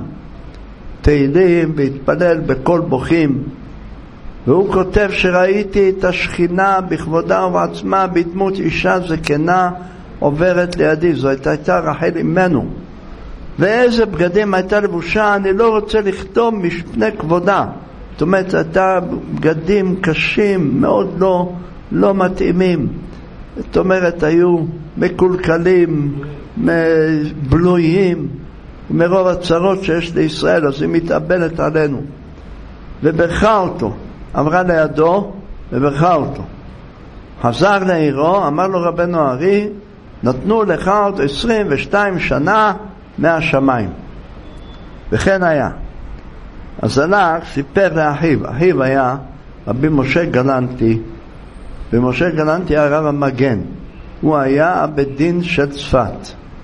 תהילים והתפלל בקול בוכים. והוא כותב שראיתי את השכינה בכבודה ובעצמה בדמות אישה זקנה עוברת לידי. זו הייתה רחל אמנו. ואיזה בגדים הייתה לבושה, אני לא רוצה לכתוב משפני כבודה. זאת אומרת, הייתה בגדים קשים, מאוד לא, לא מתאימים. זאת אומרת, היו מקולקלים, בלויים, מרוב הצרות שיש לישראל, אז היא מתאבלת עלינו. וברכה אותו, אמרה לידו וברכה אותו. חזר לעירו, אמר לו רבנו הארי, נתנו לך עוד עשרים ושתיים שנה מהשמיים. וכן היה. אז הלך, סיפר לאחיו. אחיו היה רבי משה גלנטי, ומשה גלנטי היה רב המגן. הוא היה הבית דין של צפת.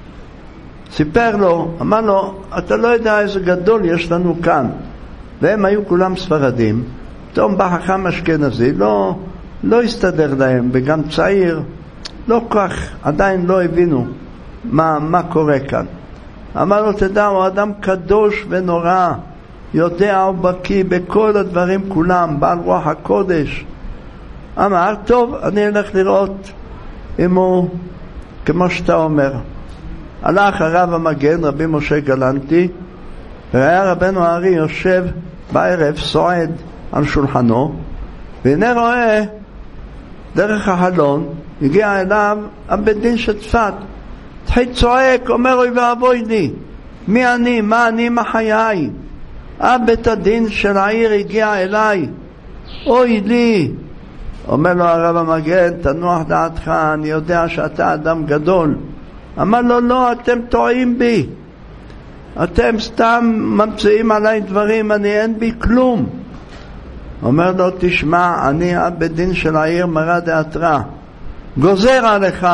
סיפר לו, אמר לו, אתה לא יודע איזה גדול יש לנו כאן. והם היו כולם ספרדים. פתאום בא חכם אשכנזי, לא, לא הסתדר להם, וגם צעיר, לא כך, עדיין לא הבינו מה, מה קורה כאן. אמר לו, תדע, הוא אדם קדוש ונורא, יודע ובקיא בכל הדברים כולם, בעל רוח הקודש. אמר, טוב, אני אלך לראות אם הוא, כמו שאתה אומר. הלך הרב המגן, רבי משה גלנטי, והיה רבנו הארי יושב בערב, סועד על שולחנו, והנה רואה, דרך החלון, הגיע אליו הבית דין של צפת. התחיל צועק, אומר, אוי ואבוי לי, מי אני, מה אני, מה חיי? הבית הדין של העיר הגיע אליי, אוי לי. אומר לו הרב המגן, תנוח דעתך, אני יודע שאתה אדם גדול. אמר לו, לא, אתם טועים בי, אתם סתם ממציאים עליי דברים, אני אין בי כלום. אומר לו, תשמע, אני הבית דין של העיר מרא דאתרא, גוזר עליך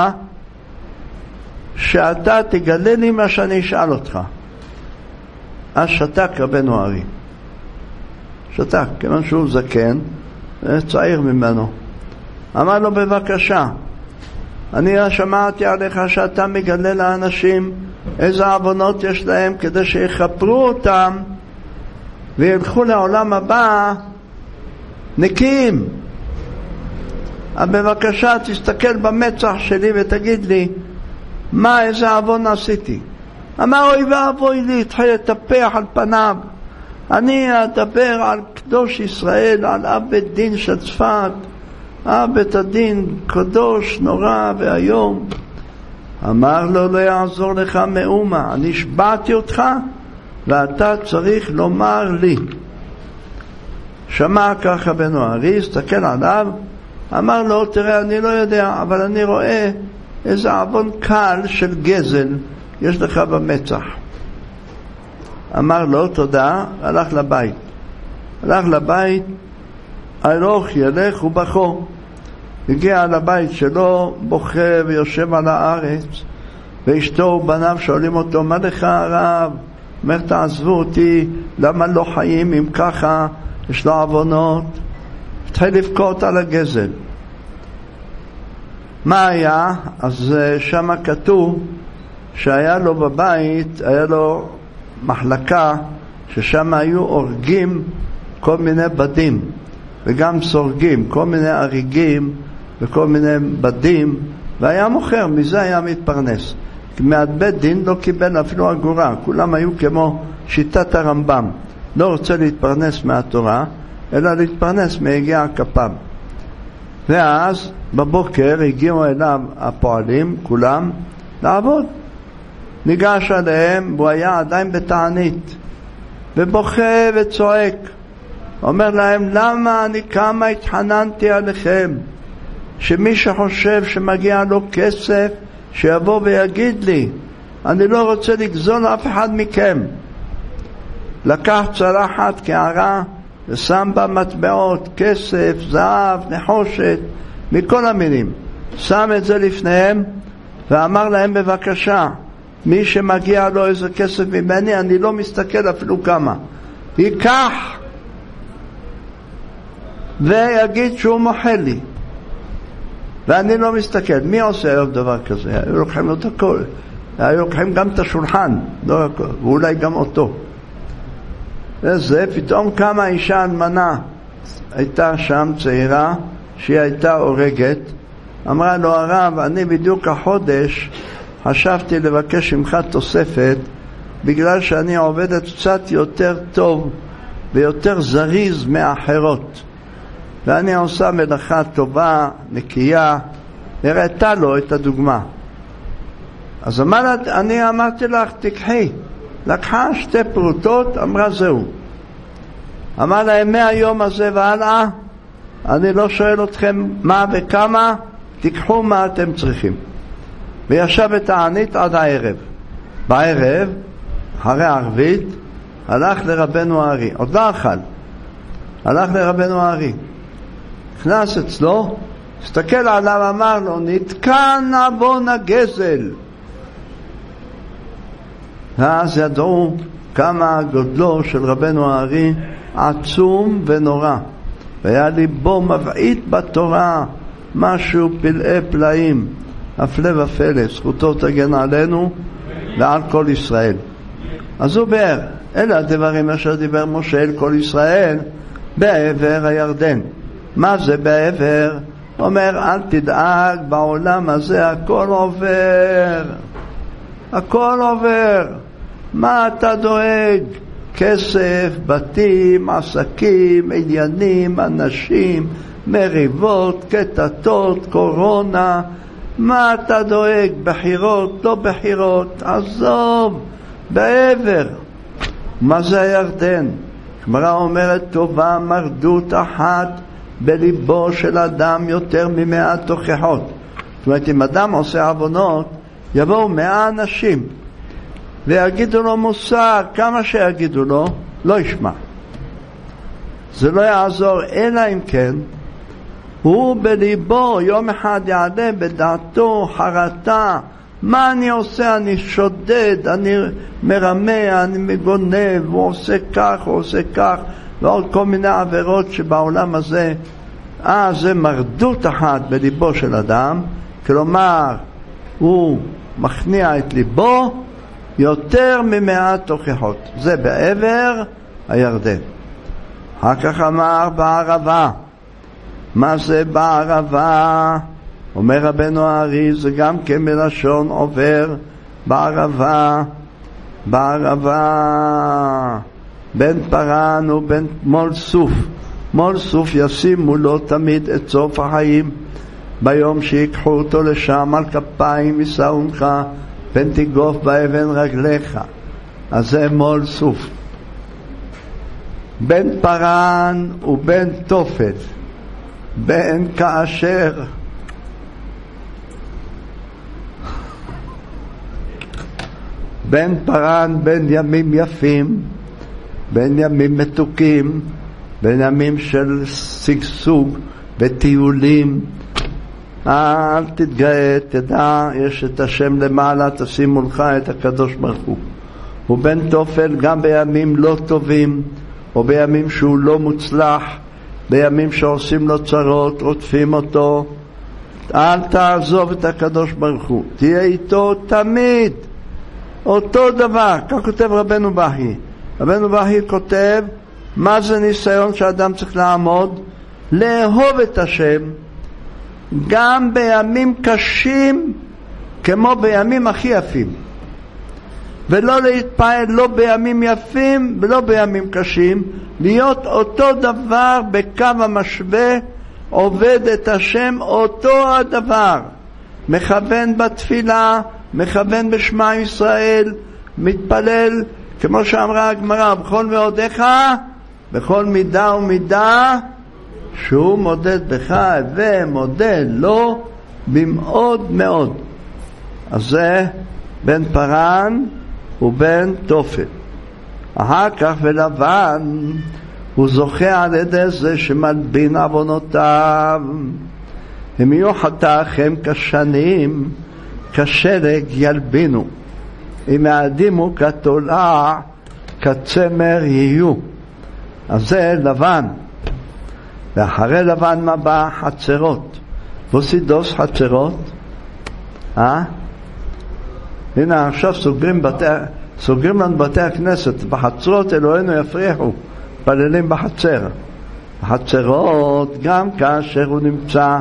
שאתה תגלה לי מה שאני אשאל אותך. אז שתק רבנו הארי, שתק, כיוון שהוא זקן, צעיר ממנו. אמר לו, בבקשה, אני שמעתי עליך שאתה מגלה לאנשים איזה עוונות יש להם, כדי שיחפרו אותם וילכו לעולם הבא נקיים. אז בבקשה תסתכל במצח שלי ותגיד לי מה, איזה עוון עשיתי. אמר, אוי ואבוי לי, התחיל לטפח על פניו. אני אדבר על קדוש ישראל, על אב בית דין של צפת, אב בית הדין קדוש נורא והיום. אמר לו, לא יעזור לך מאומה, אני השבעתי אותך ואתה צריך לומר לי. שמע ככה בנו הארי, הסתכל עליו, אמר לו, תראה, אני לא יודע, אבל אני רואה איזה עוון קל של גזל יש לך במצח. אמר לו, תודה, הלך לבית. הלך לבית, הלוך ילך ובכו. הגיע לבית שלו, בוכה ויושב על הארץ, ואשתו ובניו שואלים אותו, מה לך הרב? אומר, תעזבו אותי, למה לא חיים אם ככה, יש לו עוונות. התחיל לבכות על הגזל. מה היה? אז שם כתוב שהיה לו בבית, היה לו מחלקה ששם היו הורגים כל מיני בדים וגם סורגים, כל מיני הריגים וכל מיני בדים, והיה מוכר, מזה היה מתפרנס. מהבית דין לא קיבל אפילו אגורה, כולם היו כמו שיטת הרמב"ם, לא רוצה להתפרנס מהתורה אלא להתפרנס מהגיע הכפם. ואז בבוקר הגיעו אליו הפועלים כולם לעבוד. ניגש עליהם, והוא היה עדיין בתענית ובוכה וצועק, אומר להם, למה אני כמה התחננתי עליכם שמי שחושב שמגיע לו כסף שיבוא ויגיד לי, אני לא רוצה לגזול אף אחד מכם. לקח צלחת קערה ושם בה מטבעות, כסף, זהב, נחושת, מכל המינים, שם את זה לפניהם ואמר להם, בבקשה, מי שמגיע לו איזה כסף ממני, אני לא מסתכל אפילו כמה. ייקח ויגיד שהוא מוחל לי. ואני לא מסתכל. מי עושה היום דבר כזה? היו לוקחים לו את הכל. היו לוקחים גם את השולחן, לא הכל, ואולי גם אותו. וזה, פתאום קמה אישה אלמנה. הייתה שם צעירה, שהיא הייתה הורגת. אמרה לו, הרב, אני בדיוק החודש חשבתי לבקש ממך תוספת, בגלל שאני עובדת קצת יותר טוב ויותר זריז מאחרות. ואני עושה מלאכה טובה, נקייה, הראתה לו את הדוגמה. אז אמרת, אני אמרתי לך, תקחי. לקחה שתי פרוטות, אמרה זהו. אמר להם, מהיום הזה והלאה, אני לא שואל אתכם מה וכמה, תיקחו מה אתם צריכים. וישב את הענית עד הערב. בערב, אחרי הערבית, הלך לרבנו הארי. עוד לא אכל. הלך לרבנו הארי. נכנס אצלו, הסתכל עליו, אמר לו, נתקע נבון הגזל. ואז ידעו כמה גודלו של רבנו הארי עצום ונורא. והיה ליבו מבעית בתורה, משהו פלאי פלאים. הפלא ופלא, זכותו תגן עלינו ועל כל ישראל. אז הוא באר, אלה הדברים אשר דיבר משה אל כל ישראל בעבר הירדן. מה זה בעבר? אומר, אל תדאג, בעולם הזה הכל עובר. הכל עובר. מה אתה דואג? כסף, בתים, עסקים, עניינים, אנשים, מריבות, קטטות, קורונה. מה אתה דואג? בחירות, לא בחירות, עזוב, בעבר. מה זה הירדן? גמרא אומרת, טובה מרדות אחת בליבו של אדם יותר ממאה תוכחות. זאת אומרת, אם אדם עושה עוונות, יבואו מאה אנשים ויגידו לו מוסר, כמה שיגידו לו, לא ישמע. זה לא יעזור, אלא אם כן הוא בליבו יום אחד יעלה בדעתו חרטה, מה אני עושה? אני שודד, אני מרמה, אני מגונב, הוא עושה כך, הוא עושה כך, ועוד כל מיני עבירות שבעולם הזה. אה, זה מרדות אחת בליבו של אדם, כלומר הוא מכניע את ליבו יותר ממאה תוכחות. זה בעבר הירדן. אחר כך אמר בערבה. מה זה בערבה? אומר רבנו הארי, זה גם כן מלשון עובר. בערבה, בערבה בן פרן ובן מול סוף. מול סוף ישימו לו תמיד את סוף החיים. ביום שיקחו אותו לשם על כפיים ישאונך, פן תגוף באבן רגליך. אז זה מול סוף. בן פרן ובן תופת, בן כאשר בן פרן, בן ימים יפים, בן ימים מתוקים, בן ימים של סגסוג וטיולים. אל תתגאה, תדע, יש את השם למעלה, תשימו לך את הקדוש ברוך הוא. הוא בן תופל גם בימים לא טובים, או בימים שהוא לא מוצלח, בימים שעושים לו צרות, רודפים אותו. אל תעזוב את הקדוש ברוך הוא, תהיה איתו תמיד. אותו דבר, כך כותב רבנו בכי. רבנו בכי כותב, מה זה ניסיון שאדם צריך לעמוד? לאהוב את השם, גם בימים קשים, כמו בימים הכי יפים. ולא להתפעל לא בימים יפים ולא בימים קשים, להיות אותו דבר בקו המשווה, עובד את השם אותו הדבר, מכוון בתפילה, מכוון בשמע ישראל, מתפלל, כמו שאמרה הגמרא, בכל מאודיך, בכל מידה ומידה, שהוא מודד בך ומודד לו במאוד מאוד. אז זה בן פרן ובן תופל. אחר כך ולבן הוא זוכה על ידי זה שמלבין עוונותיו. הם יהיו חטאיכם כשנים, כשלג ילבינו. אם העדימו כתולעה כצמר יהיו. אז זה לבן. ואחרי לבן מה בא? חצרות. וסידוס חצרות. אה? הנה עכשיו סוגרים, בתי, סוגרים לנו בתי הכנסת. בחצרות אלוהינו יפריחו. פללים בחצר. החצרות גם כאשר הוא נמצא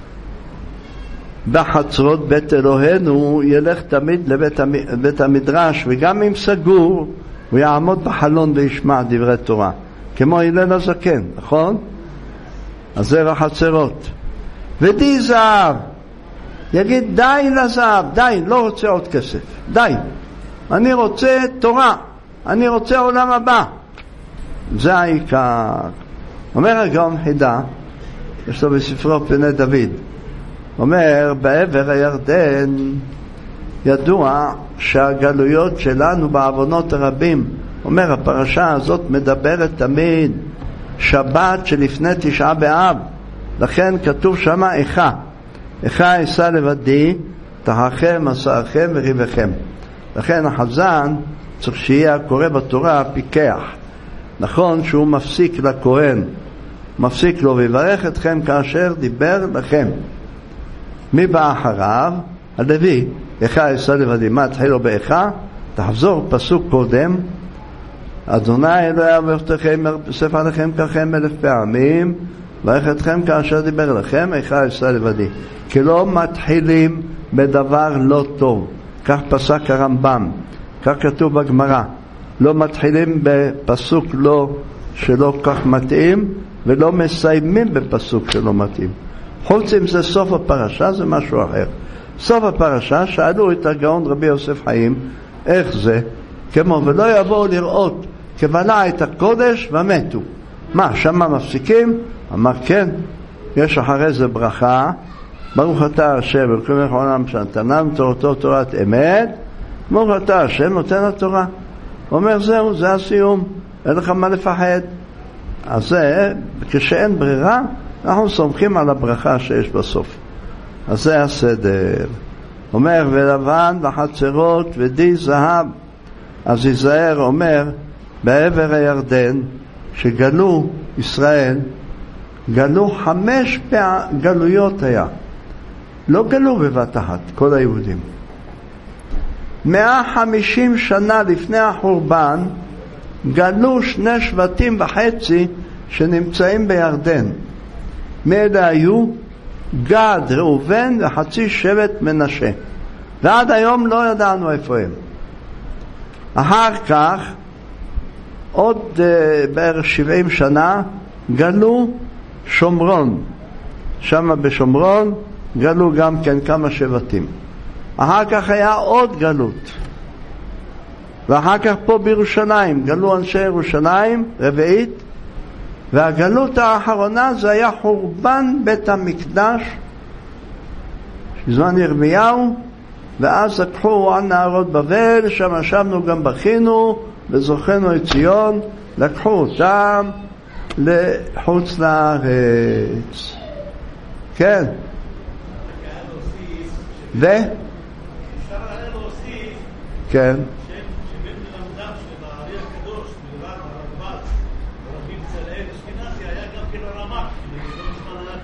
בחצרות בית אלוהינו ילך תמיד לבית בית המדרש, וגם אם סגור הוא יעמוד בחלון וישמע דברי תורה כמו הלל הזקן, נכון? אז זה בחצרות. ודי זהב, יגיד די לזהב, די, לא רוצה עוד כסף, די, אני רוצה תורה, אני רוצה עולם הבא. זה העיקר. אומר הגאון חידה, יש לו בספרו פני דוד, אומר בעבר הירדן ידוע שהגלויות שלנו בעוונות הרבים. אומר הפרשה הזאת מדברת תמיד שבת שלפני תשעה באב, לכן כתוב שמה איכה איכה אשא לבדי תחכם עשאכם וריבכם. לכן החזן צריך שיהיה הקורא בתורה פיקח. נכון שהוא מפסיק לכהן, מפסיק לו ויברך אתכם כאשר דיבר לכם. מי בא אחריו? הלוי. איכה אשא לבדי. מה התחילו באיכה? תחזור פסוק קודם, אדוני אלוהי אבותיכם יוסף עליכם ככם אלף פעמים ויברך אתכם כאשר דיבר לכם. איכה אשא לבדי. כי לא מתחילים בדבר לא טוב, כך פסק הרמב"ם, כך כתוב בגמרא. לא מתחילים בפסוק לא שלא כך מתאים, ולא מסיימים בפסוק שלא מתאים. חוץ אם זה סוף הפרשה, זה משהו אחר. סוף הפרשה שאלו את הגאון רבי יוסף חיים איך זה, כמו ולא יבואו לראות כבלע את הקודש ומתו. מה, שמה מפסיקים? אמר כן, יש אחרי זה ברכה, ברוך אתה השם אלוקים מלך העולם שנתנה תורתו תורת אמת, ברוך אתה השם נותן התורה. אומר זהו, זה הסיום, אין לך מה לפחד. אז זה, כשאין ברירה, אנחנו סומכים על הברכה שיש בסוף. אז זה הסדר. אומר ולבן בחצרות ודי זהב. אז יזהר אומר בעבר הירדן שגלו ישראל, גלו חמש פעמים, גלויות היה, לא גלו בבת אחת כל היהודים. מאה וחמישים שנה לפני החורבן גלו שני שבטים וחצי שנמצאים בירדן. מאלה היו גד, ראובן וחצי שבט מנשה, ועד היום לא ידענו איפה הם. אחר כך עוד uh, בערך שבעים שנה גלו שומרון, שם בשומרון גלו גם כן כמה שבטים. אחר כך היה עוד גלות, ואחר כך פה בירושלים גלו אנשי ירושלים רביעית, והגלות האחרונה זה היה חורבן בית המקדש בזמן ירמיהו, ואז לקחו על נהרות בבל, שם ישבנו גם בכינו וזוכנו את ציון, לקחו אותם לחוץ לארץ. כן. ו? אפשר היה להוסיף כן. שבן מלמדם של הארי הקדוש מלבד הרמב"ם ורבי בצלאל אשכנזי היה גם כן הרמ"ק, לא מזמן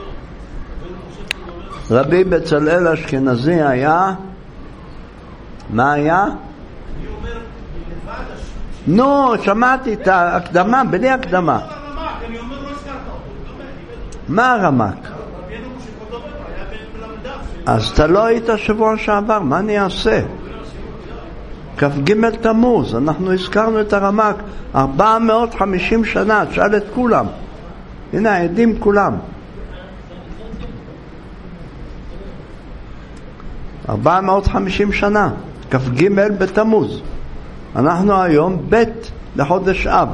היה פקידתו. רבי בצלאל אשכנזי היה, מה היה? אני אומר מלבד השם. נו, שמעתי את ההקדמה, בלי הקדמה. אני אומר לא הזכרת אותו. מה הרמ"ק? אז אתה לא היית שבוע שעבר, מה אני אעשה? כ"ג תמוז, אנחנו הזכרנו את הרמ"ק ארבע מאות וחמישים שנה, תשאל את כולם. הנה העדים כולם. ארבע מאות וחמישים שנה, כ"ג בתמוז. אנחנו היום ב' לחודש אב.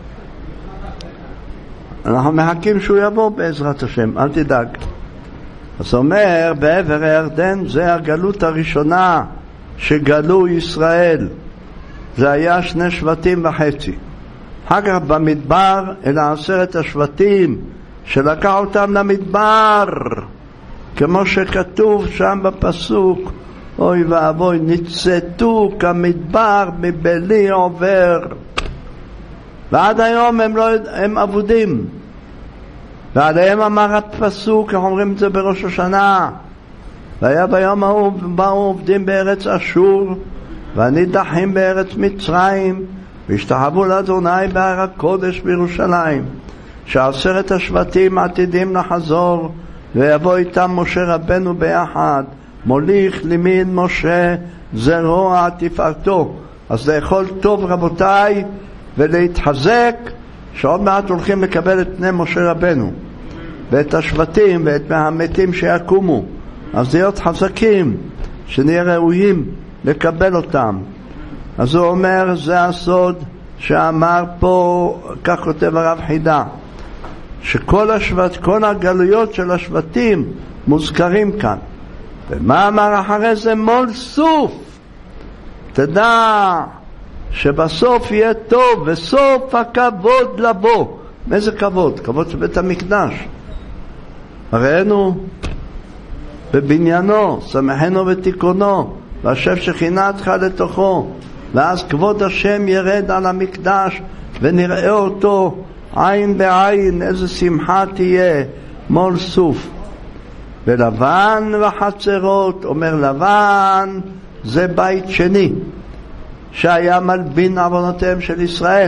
אנחנו מחכים שהוא יבוא בעזרת השם, אל תדאג. אז אומר בעבר הירדן זה הגלות הראשונה שגלו ישראל, זה היה שני שבטים וחצי. אחר כך במדבר אלה עשרת השבטים שלקח אותם למדבר, כמו שכתוב שם בפסוק אוי ואבוי, נצטו כמדבר מבלי עובר. ועד היום הם, לא, הם עבודים. ועליהם אמר הפסוק, איך אומרים את זה בראש השנה, והיה ביום ההוא באו עובדים בארץ אשור והנידחים בארץ מצרים והשתחוו לאדוני בהר הקודש בירושלים, שעשרת השבטים עתידים לחזור, ויבוא איתם משה רבנו ביחד, מוליך לימין משה זרוע תפארתו. אז לאכול טוב רבותיי ולהתחזק, שעוד מעט הולכים לקבל את פני משה רבנו ואת השבטים ואת המתים שיקומו. אז להיות חזקים, שנהיה ראויים לקבל אותם. אז הוא אומר, זה הסוד שאמר פה, כך כותב הרב חידה, שכל השבט, כל הגלויות של השבטים מוזכרים כאן. ומה אמר אחרי זה? מול סוף. תדע שבסוף יהיה טוב, וסוף הכבוד לבוא. מאיזה כבוד? כבוד של בית המקדש. הראינו בבניינו, שמחנו ותיקונו, והשב שכינתך לתוכו, ואז כבוד השם ירד על המקדש ונראה אותו עין בעין. איזה שמחה תהיה, מול סוף. ולבן וחצרות, אומר לבן זה בית שני שהיה מלבין עוונותיהם של ישראל,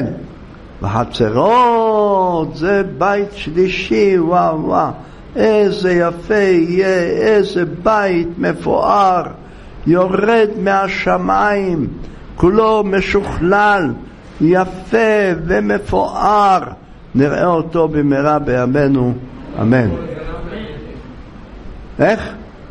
וחצרות זה בית שלישי. וואו וואו, איזה יפה יהיה, איזה בית מפואר יורד מהשמיים, כולו משוכלל, יפה ומפואר. נראה אותו במהרה בימינו, אמן. איך?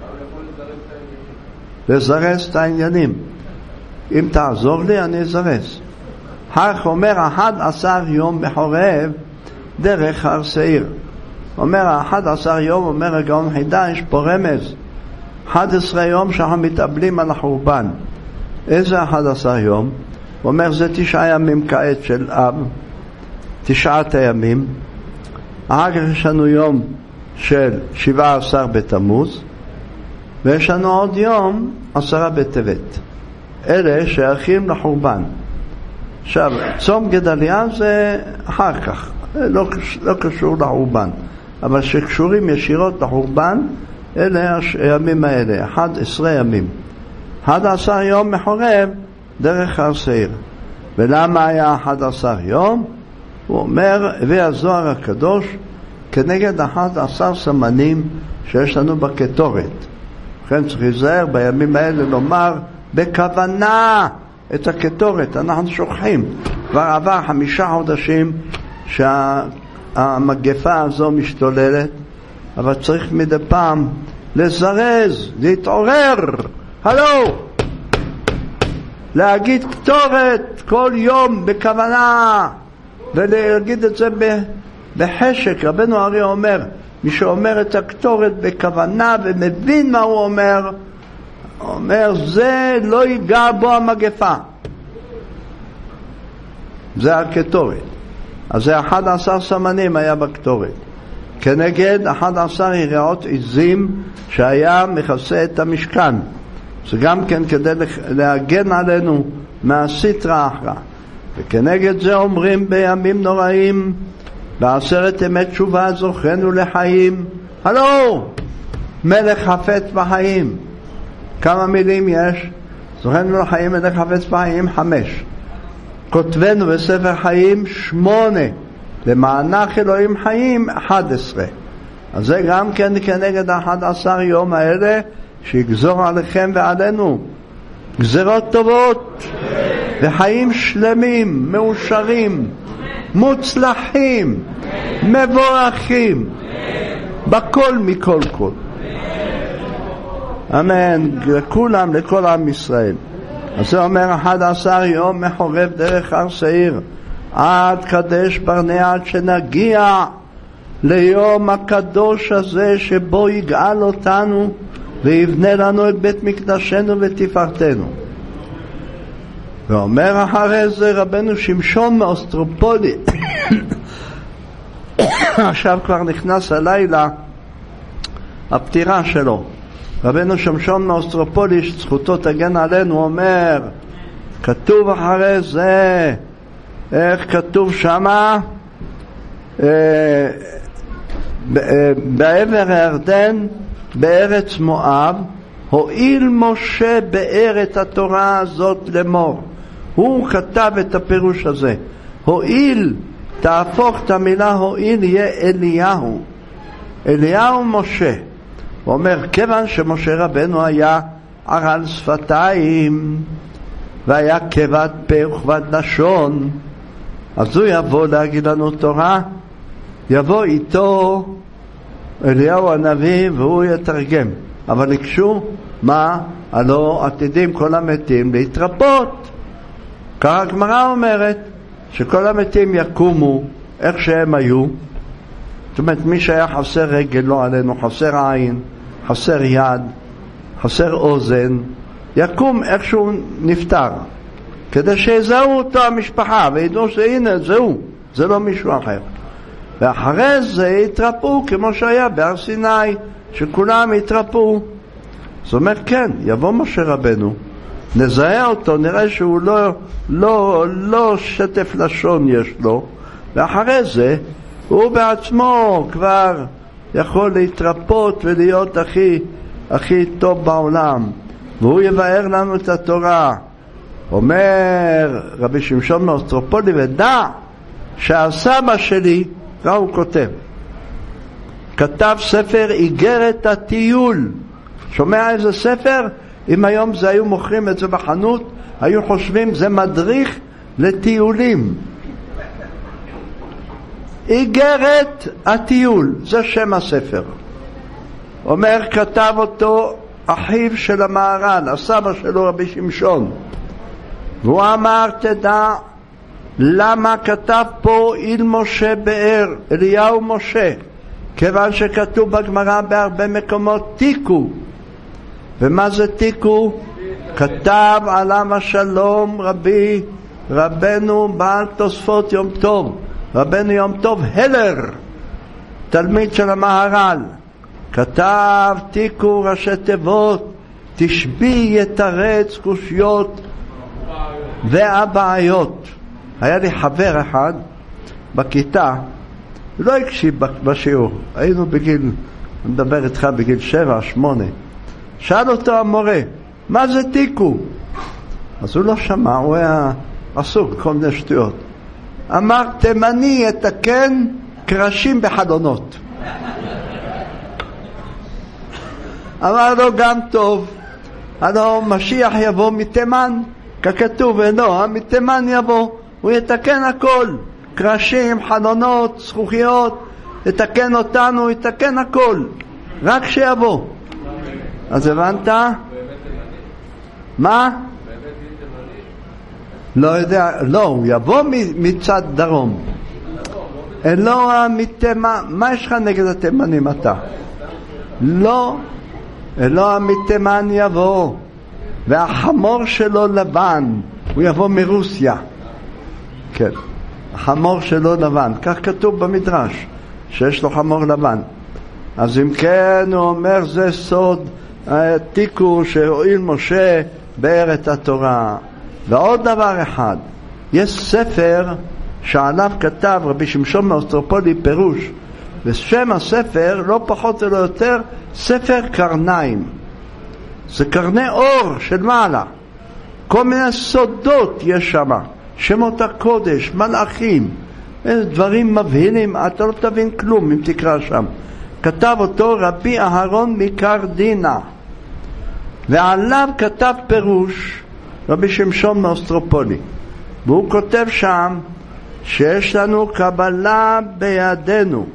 לזרז את העניינים. אם תעזור לי אני אזרז. כך אומר אחד עשר יום בחורב דרך הר שעיר. אומר אחד עשר יום, אומר הגאון חידה, יש פה רמז. אחד עשר יום שאנחנו מתאבלים על החורבן. איזה אחד עשר יום? הוא אומר זה תשעה ימים כעת של אב, תשעת הימים. אחר כך יש לנו יום של שבעה עשר בתמוז, ויש לנו עוד יום עשרה בטבת. אלה שייכים לחורבן. עכשיו, צום גדליה זה אחר כך, לא, לא קשור לחורבן, אבל שקשורים ישירות לחורבן, אלה הימים האלה, אחד עשרה ימים. אחד עשר יום מחורב דרך הר שעיר. ולמה היה אחד עשר יום? הוא אומר, הביא הזוהר הקדוש כנגד אחד עשר סמנים שיש לנו בקטורת. לכן צריך להיזהר בימים האלה לומר בכוונה את הקטורת. אנחנו שוכחים, כבר עבר חמישה חודשים שהמגפה הזו משתוללת, אבל צריך מדי פעם לזרז, להתעורר, הלו, להגיד קטורת כל יום בכוונה, ולהגיד את זה בחשק. רבנו הרי אומר, מי שאומר את הקטורת בכוונה ומבין מה הוא אומר, אומר זה לא ייגע בו המגפה. זה הקטורת. אז זה אחד עשר סמנים היה בקטורת, כנגד אחד עשר יראות עזים שהיה מכסה את המשכן. זה גם כן כדי להגן עלינו מהסטרא אחרא. וכנגד זה אומרים בימים נוראים, בעשרת ימי תשובה זוכנו לחיים. הלו, מלך חפץ בחיים. כמה מילים יש? זוכנו לחיים, מלך חפץ בחיים, חמש. כותבנו בספר חיים שמונה. למענך אלוהים חיים, אחד עשרה. אז זה גם כן כנגד אחד עשר יום האלה שיגזור עליכם ועלינו גזרות טובות וחיים שלמים, מאושרים, מוצלחים, מבורכים, בכל מכל כל. אמן. לכולם, לכל עם ישראל. אז זה אומר אחד עשר יום מחורב דרך הר שעיר עד קדש ברנע, עד שנגיע ליום הקדוש הזה שבו יגאל אותנו ויבנה לנו את בית מקדשנו ותפארתנו. ואומר אחרי זה רבנו שמשון מאוסטרופולי, עכשיו כבר נכנס הלילה הפטירה שלו, רבנו שמשון מאוסטרופוליס, זכותו תגן עלינו, אומר, כתוב אחרי זה, איך כתוב שמה? אה, בעבר הירדן, בארץ מואב, הועיל משה באר את התורה הזאת לאמור. הוא כתב את הפירוש הזה. הועיל, תהפוך את המילה הועיל, יהיה אליהו. אליהו משה. הוא אומר, כיוון שמשה רבנו היה ערל שפתיים, והיה כבד פה וכבד לשון, אז הוא יבוא להגיד לנו תורה, יבוא איתו אליהו הנביא והוא יתרגם. אבל יקשו, מה? הלא עתידים כל המתים להתרפות. כך הגמרא אומרת שכל המתים יקומו איך שהם היו. זאת אומרת, מי שהיה חסר רגל לא עלינו, חסר עין, חסר יד, חסר אוזן, יקום איך שהוא נפטר, כדי שיזהו אותו המשפחה וידעו שהנה זהו, זה לא מישהו אחר. ואחרי זה יתרפו כמו שהיה בהר סיני, שכולם יתרפו. זאת אומרת, כן, יבוא משה רבנו, נזהה אותו, נראה שהוא לא, לא, לא שטף לשון יש לו, ואחרי זה הוא בעצמו כבר יכול להתרפות ולהיות הכי, הכי טוב בעולם, והוא יבאר לנו את התורה. אומר רבי שמשון מאוסטרופולי, ודע שהסבא שלי, מה הוא כותב? כתב ספר איגרת הטיול. שומע איזה ספר? אם היום זה היו מוכרים את זה בחנות, היו חושבים זה מדריך לטיולים. איגרת הטיול, זה שם הספר. אומר, כתב אותו אחיו של המהר"ל, הסבא שלו רבי שמשון, והוא אמר, תדע למה כתב פה איל משה באר, אליהו משה, כיוון שכתוב בגמרא בהרבה מקומות תיקו. ומה זה תיקו? כתב עליו השלום רבי רבנו בעל תוספות יום טוב, רבנו יום טוב הלר, תלמיד של המהר"ל, כתב תיקו ראשי תיבות, תשבי יתרץ קושיות והבעיות. היה לי חבר אחד בכיתה, לא הקשיב בשיעור, היינו בגיל, אני מדבר איתך בגיל שבע, שמונה, שאל אותו המורה, מה זה תיקו? אז הוא לא שמע, הוא היה עסוק כל מיני שטויות. אמר, תימני יתקן קרשים בחלונות. אמר לו, גם טוב, הלא משיח יבוא מתימן, ככתוב, לא, מתימן יבוא, הוא יתקן הכל, קרשים, חלונות, זכוכיות, יתקן אותנו, יתקן הכל, רק שיבוא. אז הבנת? מה? לא יודע, לא, הוא יבוא מצד דרום. אלוה מתימן, מה יש לך נגד התימנים אתה? לא, אלוה מתימן יבוא, והחמור שלו לבן, הוא יבוא מרוסיה. כן, החמור שלו לבן, כך כתוב במדרש, שיש לו חמור לבן. אז אם כן, הוא אומר, זה סוד תיקו שהועיל משה באר את התורה. ועוד דבר אחד, יש ספר שעליו כתב רבי שמשון מאוסטרופולי פירוש, ושם הספר לא פחות ולא יותר ספר קרניים. זה קרני אור של מעלה, כל מיני סודות יש שם, שמות הקודש, מלאכים, דברים מבהילים, אתה לא תבין כלום אם תקרא שם. כתב אותו רבי אהרון מקרדינה, ועליו כתב פירוש רבי שמשון מאוסטרופולי, והוא כותב שם שיש לנו קבלה בידינו,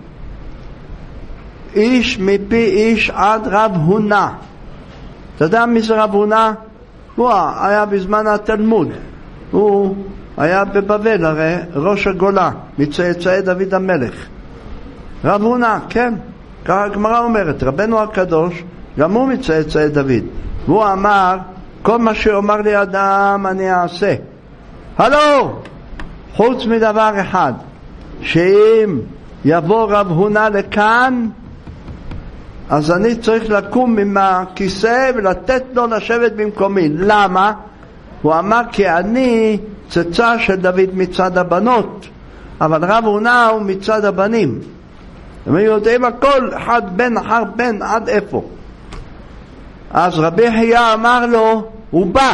איש מפי איש עד רב הונא. אתה יודע מי זה רב הונא? הוא היה בזמן התלמוד, הוא היה בבבל, הרי ראש הגולה, מצאצאי דוד המלך. רב הונא, כן, ככה הגמרא אומרת, רבנו הקדוש גם הוא מצאצאי דוד, והוא אמר, כל מה שאומר לי אדם אני אעשה. הלו, חוץ מדבר אחד, שאם יבוא רב הונא לכאן, אז אני צריך לקום עם הכיסא ולתת לו לשבת במקומי. למה? הוא אמר כי אני צאצא של דוד מצד הבנות, אבל רב הונא הוא מצד הבנים. הם יודעים הכל, אחד בן אחר בן עד איפה. אז רבי חייא אמר לו, הוא בא.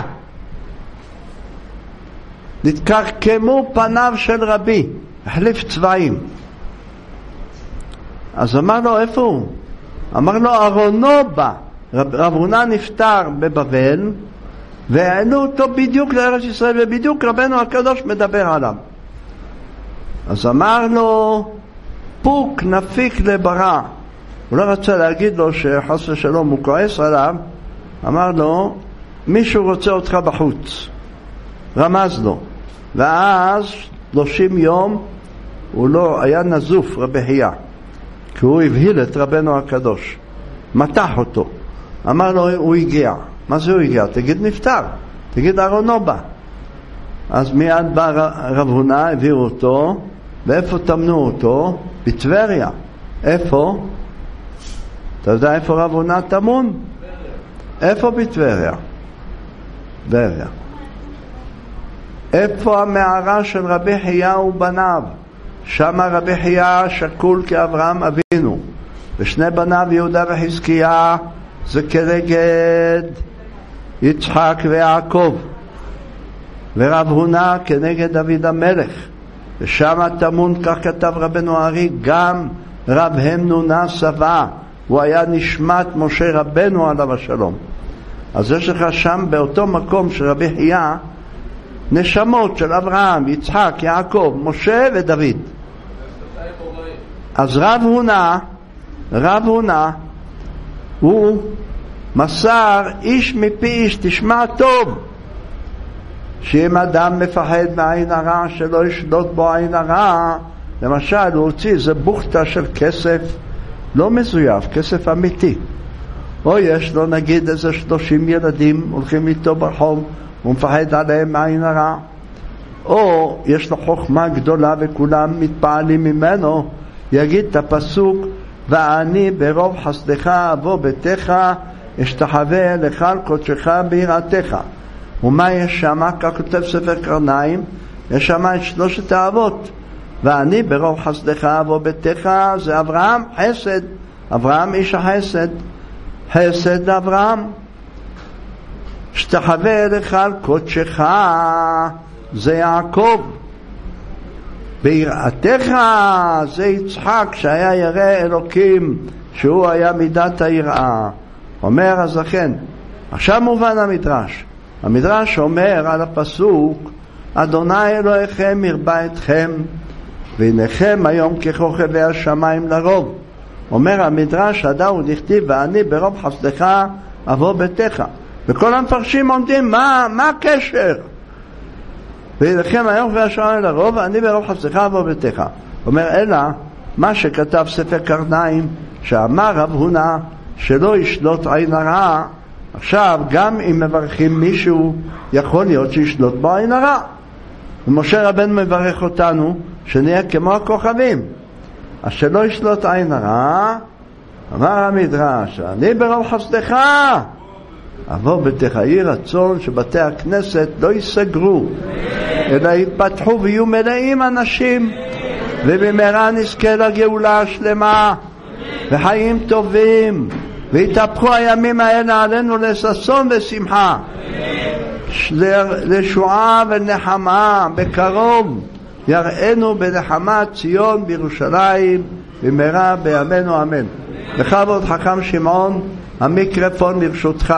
נתקרקמו פניו של רבי, החליף צבעים. אז אמר לו, איפה הוא? אמר לו, ארונו בא. רב, רב הונא נפטר בבבל, והעלו אותו בדיוק לארץ ישראל, ובדיוק רבנו הקדוש מדבר עליו. אז אמר לו, פוק נפיק לברא. הוא לא רצה להגיד לו שחס ושלום הוא כועס עליו, אמר לו, מישהו רוצה אותך בחוץ. רמז לו. ואז שלושים יום הוא לא היה נזוף, רבי חייא, כי הוא הבהיל את רבנו הקדוש, מתח אותו. אמר לו, הוא הגיע. מה זה הוא הגיע? תגיד נפטר, תגיד ארונו בא. אז מיד בא רב הונא, הביאו אותו. ואיפה תמנו אותו? בטבריה. איפה? אתה יודע איפה רב הונא תמון? איפה בטבריה? טבריה. איפה המערה של רבי חייא ובניו? שם רבי חייא שקול כאברהם אבינו, ושני בניו יהודה וחזקיה זה כנגד יצחק ויעקב, ורב הונא כנגד דוד המלך. ושם תמון, כך כתב רבנו הארי, גם רב המנונה סבא, הוא היה נשמת משה רבנו עליו השלום. אז יש לך שם באותו מקום של רבי חייא נשמות של אברהם, יצחק, יעקב, משה ודוד. אז רב הונא, רב הונא הוא מסר איש מפי איש, תשמע טוב, שאם אדם מפחד מעין הרע שלא ישלוט בו עין הרע, למשל הוא הוציא איזה בוכתה של כסף לא מזויף, כסף אמיתי, או יש לו נגיד איזה שלושים ילדים הולכים איתו ברחוב, הוא מפחד עליהם מעין הרע, או יש לו חוכמה גדולה וכולם מתפעלים ממנו, יגיד את הפסוק, ואני ברוב חסדך אבוא ביתך, אשתחווה לך על קודשך ביראתך. ומה יש שם? כך כותב ספר קרניים, יש שם את שלושת האבות. ואני ברוב חסדך אבוא ביתך, זה אברהם, חסד. אברהם איש החסד, חסד לאברהם. אשתחווה לך על קודשך, זה יעקב. ביראתך זה יצחק, שהיה ירא אלוקים, שהוא היה מידת היראה. אומר אז לכן, עכשיו מובן המדרש. המדרש אומר על הפסוק, אדוני אלוהיכם ירבה אתכם, והנכם היום ככוכבי השמיים לרוב. אומר המדרש, הדאו דכתיב, ואני ברוב חסדך אבוא ביתך. וכל המפרשים עומדים, מה, מה הקשר? והנכם היום ככוכבי השמיים לרוב, ואני ברוב חסדך אבוא ביתך. אומר, אלא מה שכתב ספר קרניים, שאמר רב הונא שלא ישלוט עין הרע, עכשיו גם אם מברכים מישהו יכול להיות שישלוט בו עין הרע. ומשה רבנו מברך אותנו שנהיה כמו הכוכבים, אז שלא ישלוט עין הרע. אמר המדרש, אני ברוב חסדך אבוא ביתך. יהי רצון שבתי הכנסת לא ייסגרו אלא יתפתחו ויהיו מלאים אנשים, ובמהרה נזכה לגאולה השלמה וחיים טובים, והתהפכו הימים האלה עלינו לששון ושמחה, לשועה ונחמה. בקרוב יראינו בנחמת ציון בירושלים במהרה בימינו אמן. בכבוד חכם שמעון, המיקרופון לרשותך.